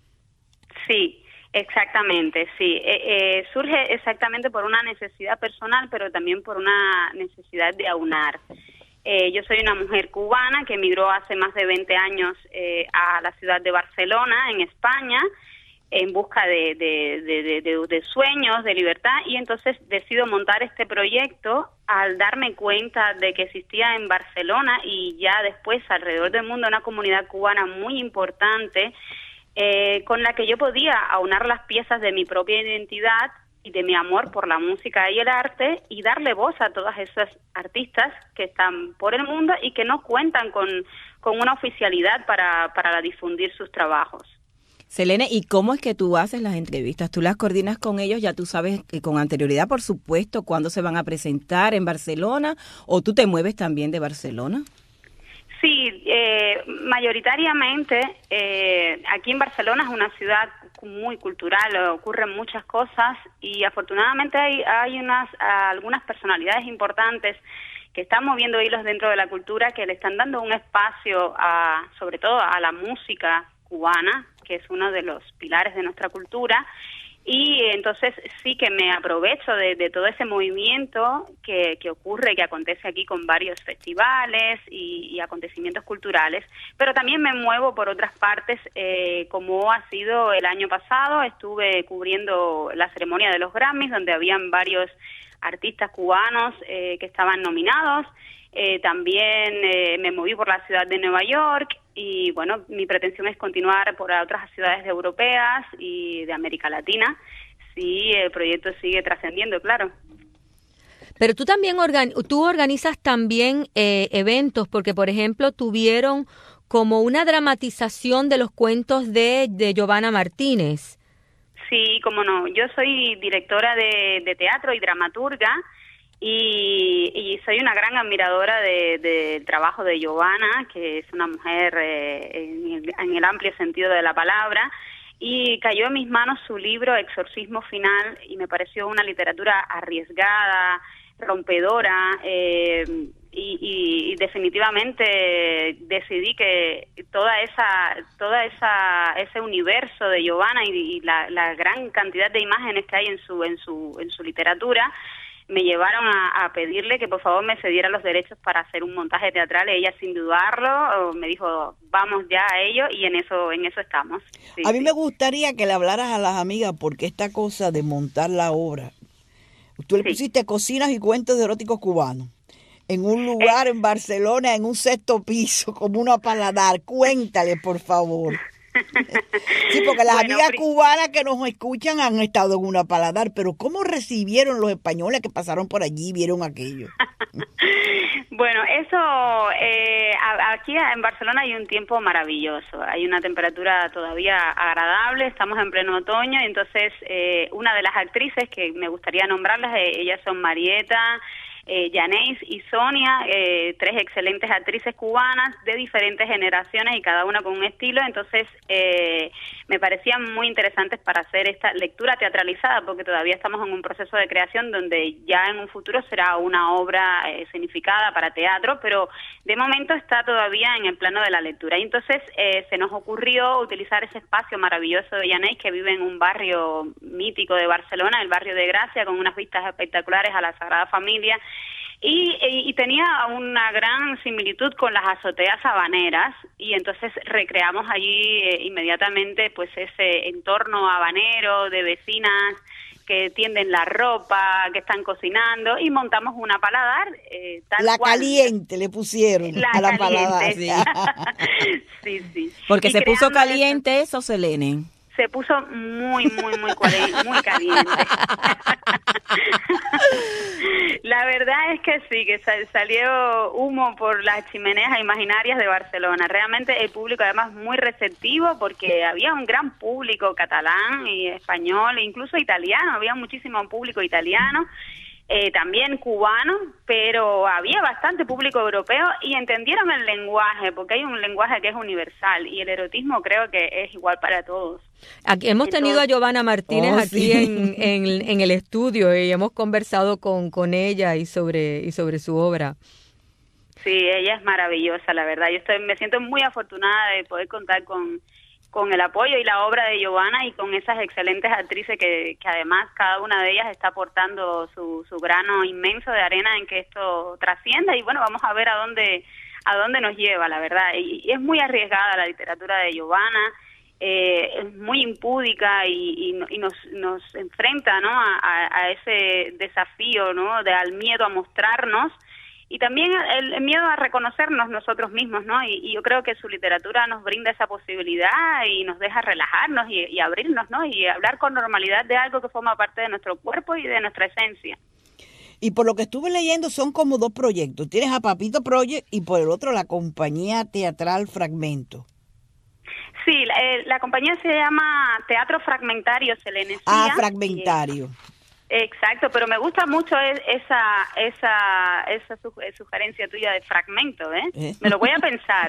Sí, exactamente, sí. Eh, eh, surge exactamente por una necesidad personal, pero también por una necesidad de aunar. Eh, yo soy una mujer cubana que emigró hace más de veinte años eh, a la ciudad de Barcelona, en España, en busca de, de, de, de, de, de sueños, de libertad, y entonces decido montar este proyecto al darme cuenta de que existía en Barcelona y ya después alrededor del mundo una comunidad cubana muy importante eh, con la que yo podía aunar las piezas de mi propia identidad y de mi amor por la música y el arte y darle voz a todas esas artistas que están por el mundo y que no cuentan con, con una oficialidad para, para difundir sus trabajos. Selene, ¿y cómo es que tú haces las entrevistas? ¿Tú las coordinas con ellos? Ya tú sabes que con anterioridad, por supuesto, cuándo se van a presentar en Barcelona, o tú te mueves también de Barcelona. Sí, eh, mayoritariamente eh, aquí en Barcelona es una ciudad muy cultural, ocurren muchas cosas y afortunadamente hay, hay unas algunas personalidades importantes que están moviendo hilos dentro de la cultura, que le están dando un espacio a, sobre todo a la música cubana, que es uno de los pilares de nuestra cultura. Y entonces sí que me aprovecho de, de todo ese movimiento que, que ocurre, que acontece aquí con varios festivales y, y acontecimientos culturales, pero también me muevo por otras partes, eh, como ha sido el año pasado, estuve cubriendo la ceremonia de los Grammys, donde habían varios artistas cubanos eh, que estaban nominados. Eh, también eh, me moví por la ciudad de Nueva York y, bueno, mi pretensión es continuar por otras ciudades europeas y de América Latina, si el proyecto sigue trascendiendo, claro. Pero tú también organ- tú organizas también eh, eventos, porque, por ejemplo, tuvieron como una dramatización de los cuentos de, de Giovanna Martínez. Sí, cómo no. Yo soy directora de, de teatro y dramaturga, Y, y soy una gran admiradora del de, de trabajo de Giovanna, que es una mujer eh, en, el, en el amplio sentido de la palabra, y cayó en mis manos su libro Exorcismo Final y me pareció una literatura arriesgada, rompedora, eh, y, y, y definitivamente decidí que toda esa toda esa ese universo de Giovanna y, y la, la gran cantidad de imágenes que hay en su en su en su literatura me llevaron a, a pedirle que por favor me cediera los derechos para hacer un montaje teatral. Ella, sin dudarlo, me dijo, vamos ya a ello, y en eso en eso estamos. Sí, a mí sí. me gustaría que le hablaras a las amigas, porque esta cosa de montar la obra, tú le sí. pusiste cocinas y cuentos eróticos cubanos, en un lugar eh. en Barcelona, en un sexto piso, como una paladar. Cuéntale, por favor. Sí, porque las bueno, amigas cubanas que nos escuchan han estado en una paladar, pero ¿cómo recibieron los españoles que pasaron por allí y vieron aquello? Bueno, eso, eh, aquí en Barcelona hay un tiempo maravilloso, hay una temperatura todavía agradable, estamos en pleno otoño, y entonces eh, una de las actrices que me gustaría nombrarlas, eh, ellas son Marieta, Eh, Yaneis y Sonia, eh, tres excelentes actrices cubanas de diferentes generaciones y cada una con un estilo, entonces eh, me parecían muy interesantes para hacer esta lectura teatralizada, porque todavía estamos en un proceso de creación donde ya en un futuro será una obra eh, significada para teatro, pero de momento está todavía en el plano de la lectura. Y entonces eh, se nos ocurrió utilizar ese espacio maravilloso de Yaneis, que vive en un barrio mítico de Barcelona, el barrio de Gracia, con unas vistas espectaculares a la Sagrada Familia, Y, y, y tenía una gran similitud con las azoteas habaneras, y entonces recreamos allí eh, inmediatamente pues ese entorno habanero de vecinas que tienden la ropa, que están cocinando, y montamos una paladar eh, tal La cual. Caliente le pusieron la a la caliente. paladar. Sí. Sí, sí. Porque Y se puso creando caliente eso, Selene. Se puso muy, muy, muy, muy caliente. La verdad es que sí, que sal, salió humo por las chimeneas imaginarias de Barcelona. Realmente el público además muy receptivo, porque había un gran público catalán y español, e incluso italiano, había muchísimo público italiano. Eh, también cubano, pero había bastante público europeo y entendieron el lenguaje, porque hay un lenguaje que es universal y el erotismo creo que es igual para todos. Aquí hemos Entonces, tenido a Giovanna Martínez Oh, aquí sí. en, en, en el estudio y hemos conversado con, con ella y sobre, y sobre su obra. Sí, ella es maravillosa, la verdad. Yo estoy, me siento muy afortunada de poder contar con con el apoyo y la obra de Giovanna y con esas excelentes actrices que, que además cada una de ellas está aportando su, su grano inmenso de arena en que esto trascienda, y bueno, vamos a ver a dónde a dónde nos lleva, la verdad. Y, y es muy arriesgada la literatura de Giovanna, eh, es muy impúdica y, y, y nos, nos enfrenta, ¿no?, a, a, a ese desafío, ¿no?, de al miedo a mostrarnos, y también el, el miedo a reconocernos nosotros mismos, ¿no? Y, y yo creo que su literatura nos brinda esa posibilidad y nos deja relajarnos y, y abrirnos, ¿no? Y hablar con normalidad de algo que forma parte de nuestro cuerpo y de nuestra esencia. Y por lo que estuve leyendo son como dos proyectos. Tienes a Papito Project y por el otro la compañía teatral Fragmento. Sí, la, eh, la compañía se llama Teatro Fragmentario Selene. Ah, Fragmentario. Exacto, pero me gusta mucho esa esa esa sugerencia tuya de fragmento, ¿eh? ¿Eh? Me lo voy a pensar.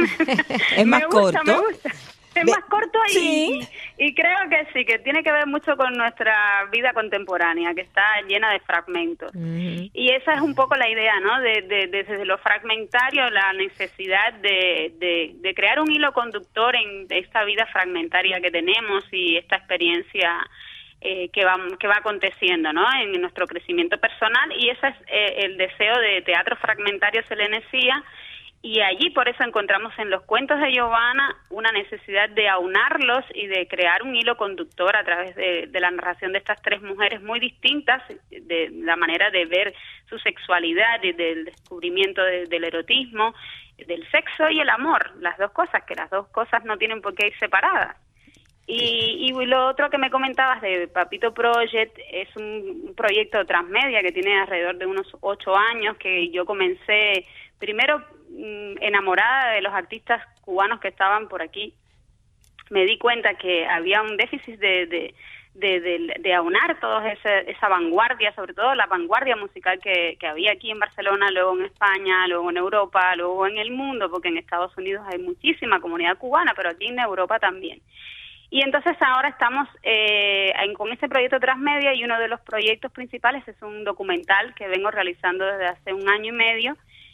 Es más me gusta, corto. Me gusta. Es Be- más corto y, sí. y creo que sí, que tiene que ver mucho con nuestra vida contemporánea, que está llena de fragmentos. Uh-huh. Y esa es un poco la idea, ¿no? De, de, de desde lo fragmentario, la necesidad de, de, de crear un hilo conductor en esta vida fragmentaria que tenemos y esta experiencia Eh, que va que va aconteciendo, ¿no?, en nuestro crecimiento personal, y ese es eh, el deseo de Teatro Fragmentario Selene Cía, y allí por eso encontramos en los cuentos de Giovanna una necesidad de aunarlos y de crear un hilo conductor a través de, de la narración de estas tres mujeres muy distintas, de la manera de ver su sexualidad y del descubrimiento de, del erotismo, del sexo y el amor, las dos cosas, que las dos cosas no tienen por qué ir separadas. Y, y lo otro que me comentabas de Papito Project es un proyecto transmedia que tiene alrededor de unos ocho años, que yo comencé primero mmm, enamorada de los artistas cubanos que estaban por aquí. Me di cuenta que había un déficit de, de, de, de, de aunar toda esa, esa vanguardia, sobre todo la vanguardia musical que, que había aquí en Barcelona, luego en España, luego en Europa, luego en el mundo, porque en Estados Unidos hay muchísima comunidad cubana, pero aquí en Europa también. Y entonces ahora estamos eh, en, con este proyecto Transmedia, y uno de los proyectos principales es un documental que vengo realizando desde hace un año y medio,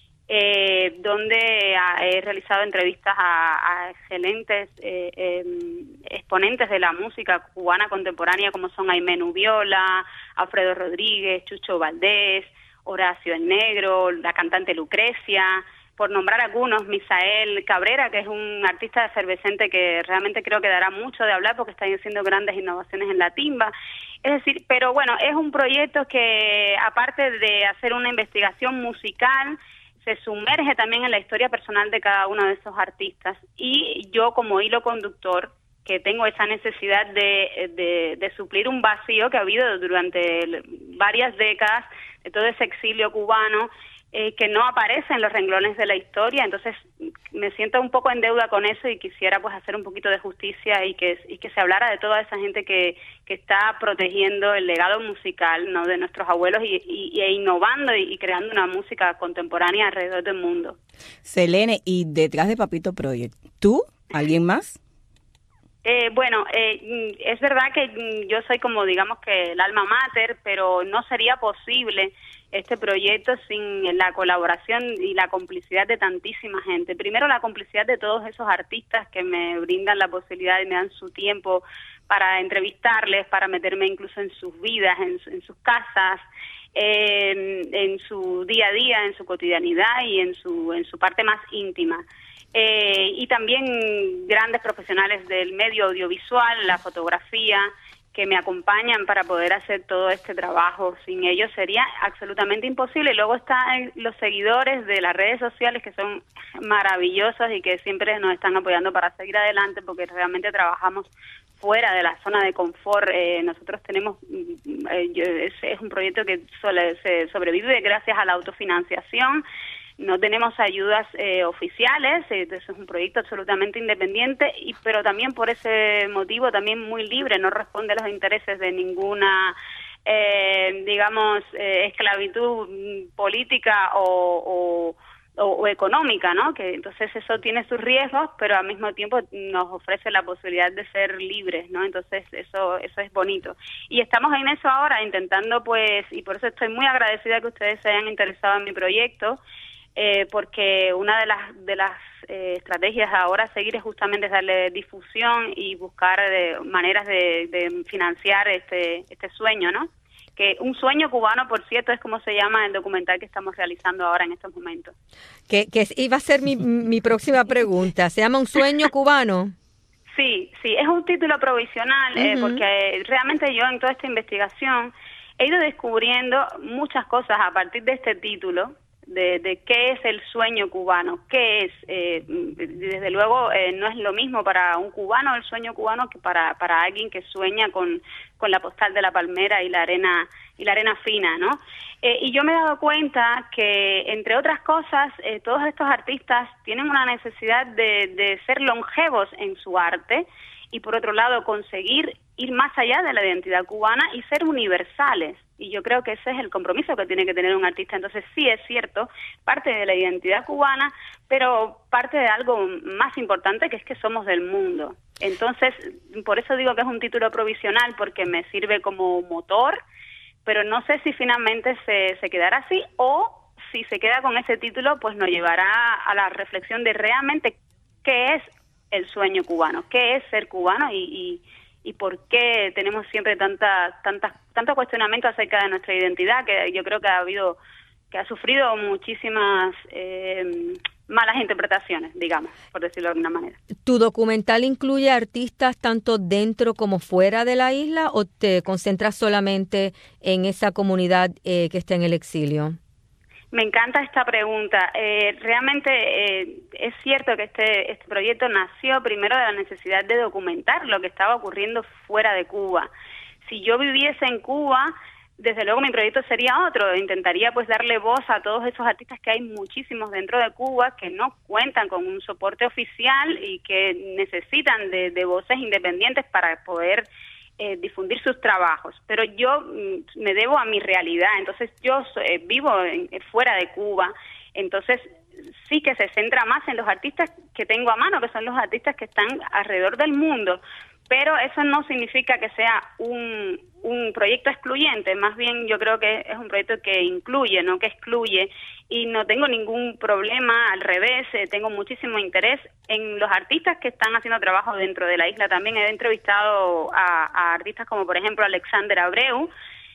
eh, donde he realizado entrevistas a, a excelentes eh, eh, exponentes de la música cubana contemporánea, como son Aimé Nubiola, Alfredo Rodríguez, Chucho Valdés, Horacio el Negro, la cantante Lucrecia, por nombrar algunos, Misael Cabrera, que es un artista efervescente que realmente creo que dará mucho de hablar porque está haciendo grandes innovaciones en la timba. Es decir, pero bueno, es un proyecto que, aparte de hacer una investigación musical, se sumerge también en la historia personal de cada uno de esos artistas. Y yo, como hilo conductor, que tengo esa necesidad de, de, de suplir un vacío que ha habido durante varias décadas, todo ese exilio cubano eh, que no aparece en los renglones de la historia. Entonces me siento un poco en deuda con eso y quisiera pues hacer un poquito de justicia y que y que se hablara de toda esa gente que, que está protegiendo el legado musical, ¿no?, de nuestros abuelos y, y, e innovando y, y creando una música contemporánea alrededor del mundo. Selene, y detrás de Papito Project, ¿tú? ¿Alguien más? Eh, bueno, eh, es verdad que yo soy como, digamos que el alma mater, pero no sería posible este proyecto sin la colaboración y la complicidad de tantísima gente. Primero, la complicidad de todos esos artistas que me brindan la posibilidad y me dan su tiempo para entrevistarles, para meterme incluso en sus vidas, en, en sus casas, en, en su día a día, en su cotidianidad y en su, en su parte más íntima. Eh, y también grandes profesionales del medio audiovisual, la fotografía, que me acompañan para poder hacer todo este trabajo. Sin ellos sería absolutamente imposible. Y luego están los seguidores de las redes sociales, que son maravillosos y que siempre nos están apoyando para seguir adelante, porque realmente trabajamos fuera de la zona de confort. Eh, nosotros tenemos, eh, yo, es, es un proyecto que sole, se sobrevive gracias a la autofinanciación. No tenemos ayudas eh, oficiales, eh, es un proyecto absolutamente independiente, y pero también por ese motivo también muy libre, no responde a los intereses de ninguna, eh, digamos, eh, esclavitud política o, o, o, o económica, ¿no? Que entonces eso tiene sus riesgos, pero al mismo tiempo nos ofrece la posibilidad de ser libres, ¿no? Entonces eso eso es bonito. Y estamos en eso ahora, intentando pues, y por eso estoy muy agradecida que ustedes se hayan interesado en mi proyecto. Eh, porque una de las de las eh, estrategias ahora a seguir es justamente darle difusión y buscar eh, maneras de, de financiar este este sueño, ¿no? Que un sueño cubano, por cierto, es como se llama el documental que estamos realizando ahora en estos momentos. Que, que iba a ser mi, mi próxima pregunta. ¿Se llama Un sueño cubano? Sí, sí, es un título provisional, uh-huh. eh, porque realmente yo en toda esta investigación he ido descubriendo muchas cosas a partir de este título. De, de qué es el sueño cubano, qué es, eh, desde luego eh, no es lo mismo para un cubano el sueño cubano que para, para alguien que sueña con, con la postal de la palmera y la arena y la arena fina, ¿no? Eh, y yo me he dado cuenta que, entre otras cosas, eh, todos estos artistas tienen una necesidad de, de ser longevos en su arte y, por otro lado, conseguir ir más allá de la identidad cubana y ser universales. Y yo creo que ese es el compromiso que tiene que tener un artista. Entonces sí es cierto, parte de la identidad cubana, pero parte de algo más importante, que es que somos del mundo. Entonces, por eso digo que es un título provisional, porque me sirve como motor, pero no sé si finalmente se, se quedará así, o si se queda con ese título, pues nos llevará a la reflexión de realmente qué es el sueño cubano, qué es ser cubano y... y y por qué tenemos siempre tanta, tantas, tanto cuestionamiento acerca de nuestra identidad, que yo creo que ha habido, que ha sufrido muchísimas eh, malas interpretaciones, digamos, por decirlo de alguna manera. ¿Tu documental incluye artistas tanto dentro como fuera de la isla, o te concentras solamente en esa comunidad eh, que está en el exilio? Me encanta esta pregunta. Eh, realmente eh, es cierto que este, este proyecto nació primero de la necesidad de documentar lo que estaba ocurriendo fuera de Cuba. Si yo viviese en Cuba, desde luego mi proyecto sería otro. Intentaría pues darle voz a todos esos artistas, que hay muchísimos dentro de Cuba que no cuentan con un soporte oficial y que necesitan de, de voces independientes para poder Eh, difundir sus trabajos, pero yo mm, me debo a mi realidad. Entonces yo eh, vivo en, fuera de Cuba, entonces sí que se centra más en los artistas que tengo a mano, que son los artistas que están alrededor del mundo, pero eso no significa que sea un, un proyecto excluyente. Más bien yo creo que es un proyecto que incluye, no que excluye, y no tengo ningún problema, al revés, eh, tengo muchísimo interés en los artistas que están haciendo trabajo dentro de la isla. También he entrevistado a, a artistas como, por ejemplo, Alexander Abreu,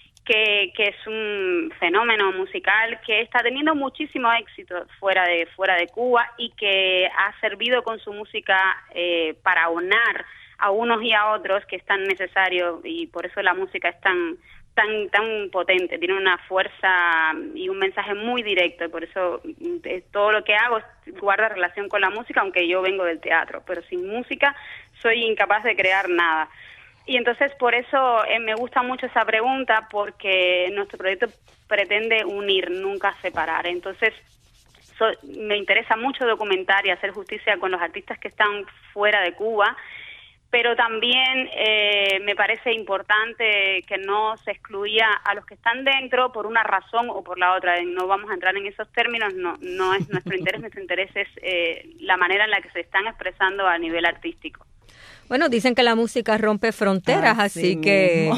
que, que es un fenómeno musical que está teniendo muchísimo éxito fuera de fuera de Cuba y que ha servido con su música eh, para aunar a unos y a otros, que es tan necesario, y por eso la música es tan tan tan potente, tiene una fuerza y un mensaje muy directo, y por eso eh, todo lo que hago guarda relación con la música, aunque yo vengo del teatro, pero sin música soy incapaz de crear nada. Y entonces por eso eh, me gusta mucho esa pregunta, porque nuestro proyecto pretende unir, nunca separar. Entonces so, me interesa mucho documentar y hacer justicia con los artistas que están fuera de Cuba, pero también eh, me parece importante que no se excluya a los que están dentro por una razón o por la otra. No vamos a entrar en esos términos, no no es nuestro interés, nuestro interés es eh, la manera en la que se están expresando a nivel artístico. Bueno, dicen que la música rompe fronteras, ah, así sí que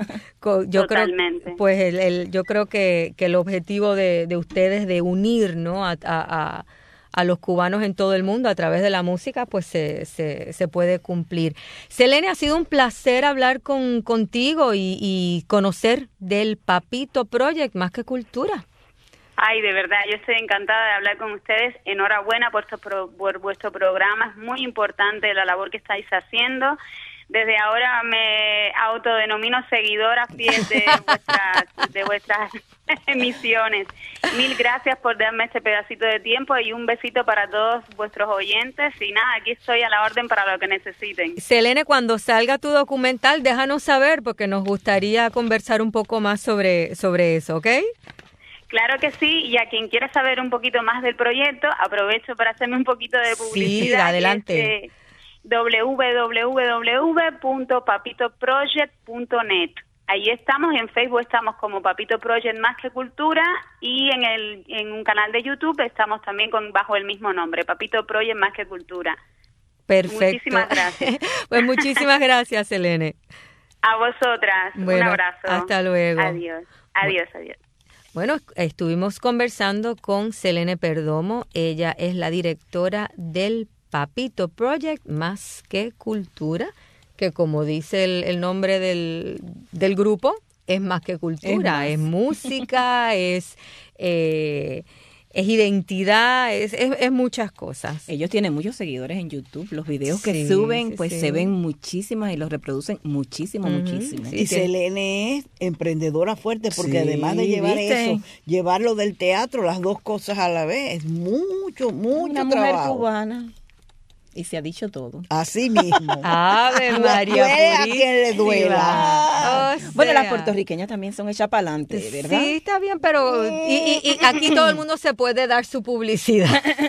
yo Totalmente. creo, pues el, el, yo creo que, que el objetivo de, de ustedes de unir, ¿no?, a, a, a los cubanos en todo el mundo a través de la música, pues se, se, se puede cumplir. Selene, ha sido un placer hablar con contigo y, y conocer del Papito Project, Más que Cultura. Ay, de verdad, yo estoy encantada de hablar con ustedes. Enhorabuena por, por, por vuestro programa. Es muy importante la labor que estáis haciendo. Desde ahora me autodenomino seguidora fiel de vuestras, de vuestras emisiones. Mil gracias por darme este pedacito de tiempo y un besito para todos vuestros oyentes. Y nada, aquí estoy a la orden para lo que necesiten. Selene, cuando salga tu documental, déjanos saber, porque nos gustaría conversar un poco más sobre, sobre eso, ¿ok? Claro que sí, y a quien quiera saber un poquito más del proyecto, aprovecho para hacerme un poquito de publicidad. Sí, adelante. Es, eh, doble u doble u doble u punto papito project punto net. Ahí estamos, en Facebook estamos como Papito Project Más que Cultura, y en el en un canal de YouTube estamos también con bajo el mismo nombre, Papito Project Más que Cultura. Perfecto. Muchísimas gracias. Pues muchísimas gracias, Selene. A vosotras, bueno, un abrazo. Hasta luego. Adiós, adiós, adiós. Bueno, estuvimos conversando con Selene Perdomo. Ella es la directora del Papito Project Más que Cultura, que como dice el, el nombre del, del grupo, es más que cultura, es, es música, es... Eh, es identidad, es, es, es muchas cosas. Ellos tienen muchos seguidores en YouTube. Los videos sí, que suben, sí, pues sí. se ven muchísimas y los reproducen muchísimo, uh-huh. muchísimo. Sí, y Selene es emprendedora fuerte, porque sí, además de llevar ¿viste? eso, llevarlo del teatro, las dos cosas a la vez, es mucho, mucho Una trabajo. mujer cubana. Y se ha dicho todo. Así mismo. Ave María Purísima. A quien le duela. O sea, bueno, las puertorriqueñas también son hechas para adelante, ¿verdad? Sí, está bien, pero y, y, y aquí todo el mundo se puede dar su publicidad.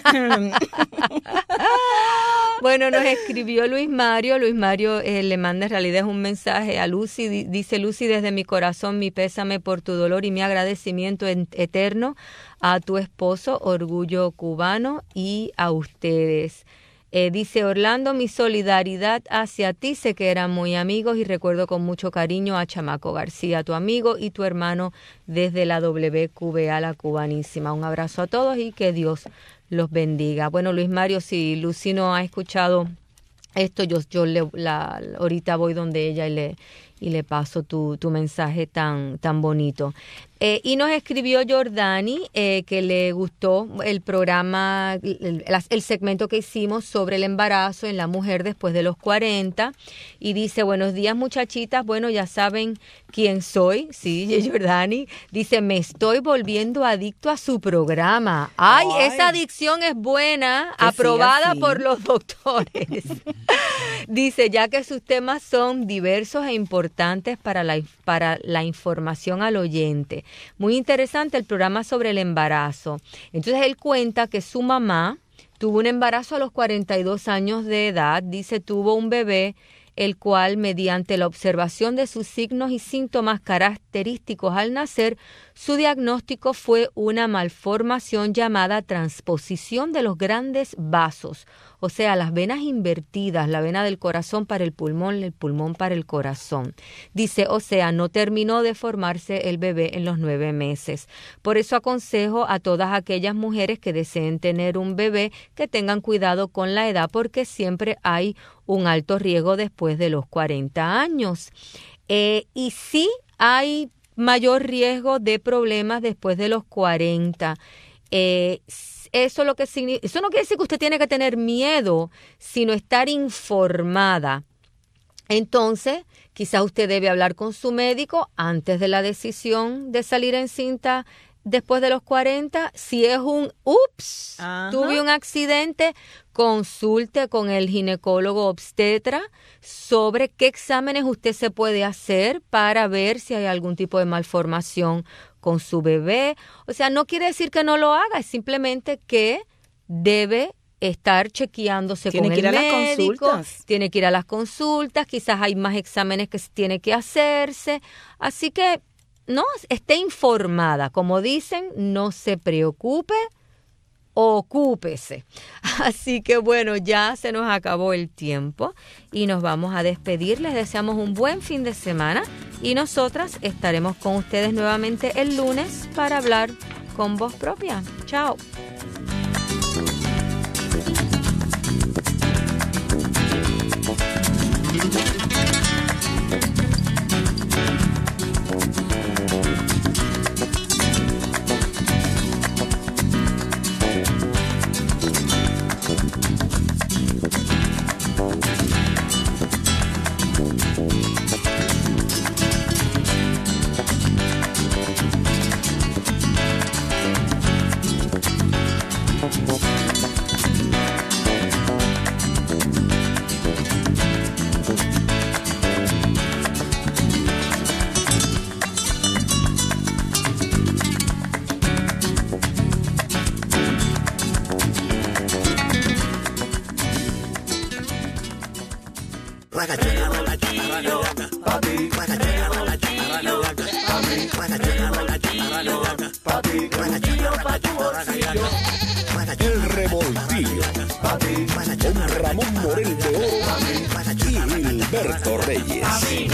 Bueno, nos escribió Luis Mario. Luis Mario eh, le manda en realidad un mensaje a Lucy. D- dice Lucy, desde mi corazón mi pésame por tu dolor y mi agradecimiento en- eterno a tu esposo, orgullo cubano, y a ustedes. Eh, dice Orlando, mi solidaridad hacia ti, sé que eran muy amigos y recuerdo con mucho cariño a Chamaco García, tu amigo y tu hermano desde la W Q B A, la cubanísima. Un abrazo a todos y que Dios los bendiga. Bueno, Luis Mario, si Lucy no ha escuchado esto, yo, yo le, la, ahorita voy donde ella y le, y le paso tu, tu mensaje tan, tan bonito. Eh, y nos escribió Jordani eh, que le gustó el programa, el, el segmento que hicimos sobre el embarazo en la mujer después de los cuarenta, y dice, buenos días muchachitas, bueno, ya saben quién soy, sí, Jordani, dice, me estoy volviendo adicto a su programa. Ay, Ay. Esa adicción es buena, que aprobada sí, por los doctores. Dice, ya que sus temas son diversos e importantes para la, para la información al oyente. Muy interesante el programa sobre el embarazo. Entonces él cuenta que su mamá tuvo un embarazo a los cuarenta y dos años de edad. Dice, tuvo un bebé, el cual mediante la observación de sus signos y síntomas característicos al nacer, su diagnóstico fue una malformación llamada transposición de los grandes vasos, o sea, las venas invertidas, la vena del corazón para el pulmón, el pulmón para el corazón. Dice, o sea, no terminó de formarse el bebé en los nueve meses. Por eso aconsejo a todas aquellas mujeres que deseen tener un bebé que tengan cuidado con la edad, porque siempre hay un alto riesgo después de los cuarenta años. Eh, y sí hay mayor riesgo de problemas después de los cuarenta. Eh, eso, lo que, eso no quiere decir que usted tiene que tener miedo, sino estar informada. Entonces, quizá usted debe hablar con su médico antes de la decisión de salir encinta después de los cuarenta, si es un ups, Ajá. tuve un accidente, consulte con el ginecólogo obstetra sobre qué exámenes usted se puede hacer para ver si hay algún tipo de malformación con su bebé. O sea, no quiere decir que no lo haga, es simplemente que debe estar chequeándose Tiene con que ir el a las médico, consultas. tiene que ir a las consultas, quizás hay más exámenes que tiene que hacerse. Así que, no, esté informada. Como dicen, no se preocupe, ocúpese. Así que bueno, ya se nos acabó el tiempo y nos vamos a despedir. Les deseamos un buen fin de semana y nosotras estaremos con ustedes nuevamente el lunes para hablar con voz propia. Chao. El Revoltillo, con Ramón Morel de Oro y Gilberto Reyes.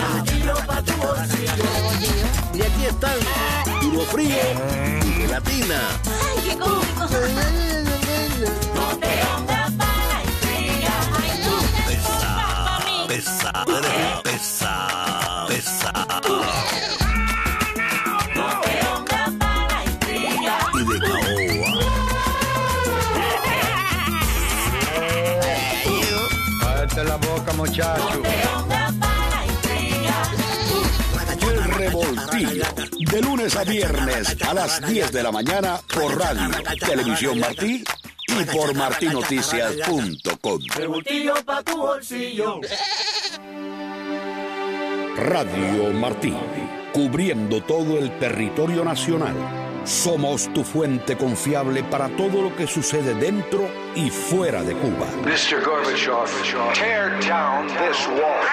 Y aquí están, Duro Frío y Gelatina. ¡Ay, qué cómico! No te pongas para intriga. Ay, no te Pesa, pesa, pesa, pesa, pesa. No te pongas para intriga. Y de caoba. Cállate la boca, muchacho. El Revoltillo, de lunes a viernes a las diez de la mañana por Radio, Televisión Martí y por martí noticias punto com. Revoltillo pa' tu bolsillo. Radio Martí, cubriendo todo el territorio nacional. Somos tu fuente confiable para todo lo que sucede dentro y fuera de Cuba. mister Gorbachev, tear down this wall.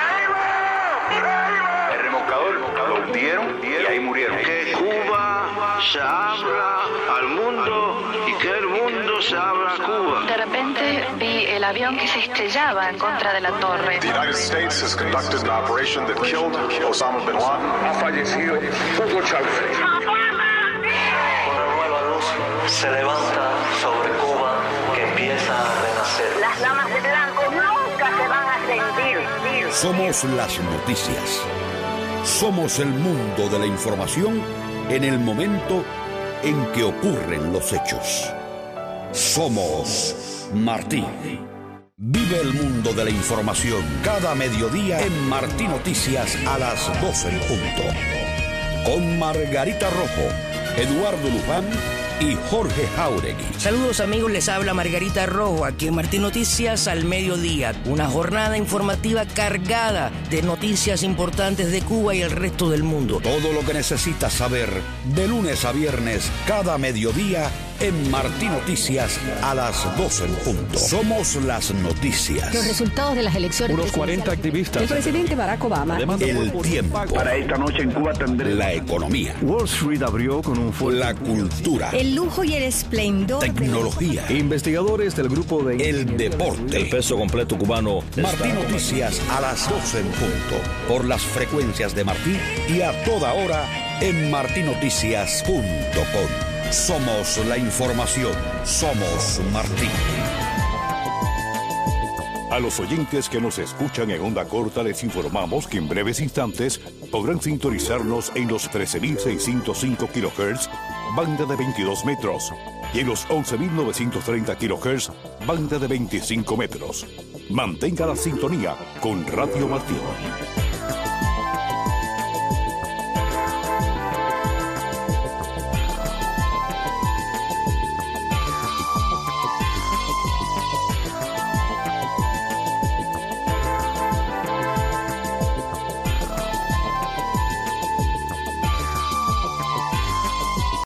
El remolcador lo hundieron y ahí murieron. Que Cuba se abra al mundo y que el mundo se abra a Cuba. De repente vi el avión que se estrellaba en contra de la torre. The United States has conducted an operation that killed Osama bin Laden. Ha fallecido Hugo Chávez. Una nueva luz se levanta sobre Cuba que empieza a renacer. Las damas de blanco nunca se van a rendir. Somos las noticias. Somos el mundo de la información en el momento en que ocurren los hechos. Somos Martí. Vive el mundo de la información cada mediodía en Martí Noticias a las doce en punto. Con Margarita Rojo, Eduardo Luján y Jorge Jauregui. Saludos amigos, les habla Margarita Rojo, aquí en Martí Noticias al mediodía. Una jornada informativa cargada de noticias importantes de Cuba y el resto del mundo. Todo lo que necesitas saber de lunes a viernes cada mediodía en Martí Noticias a las doce en punto. Somos las noticias. Los resultados de las elecciones. Unos cuarenta activistas. El presidente Barack Obama. El tiempo. Para esta noche en Cuba tendré. La economía. Wall Street abrió con un fuerte. La cultura. El lujo y el esplendor. Tecnología. Investigadores del grupo de. El deporte. El peso completo cubano. Martí Noticias a las doce en punto. Por las frecuencias de Martí y a toda hora en martí noticias punto com. Somos la información. Somos Martí. A los oyentes que nos escuchan en onda corta les informamos que en breves instantes podrán sintonizarnos en los trece mil seiscientos cinco kilohertz, banda de veintidós metros, y en los once mil novecientos treinta kilohertz, banda de veinticinco metros. Mantenga la sintonía con Radio Martí.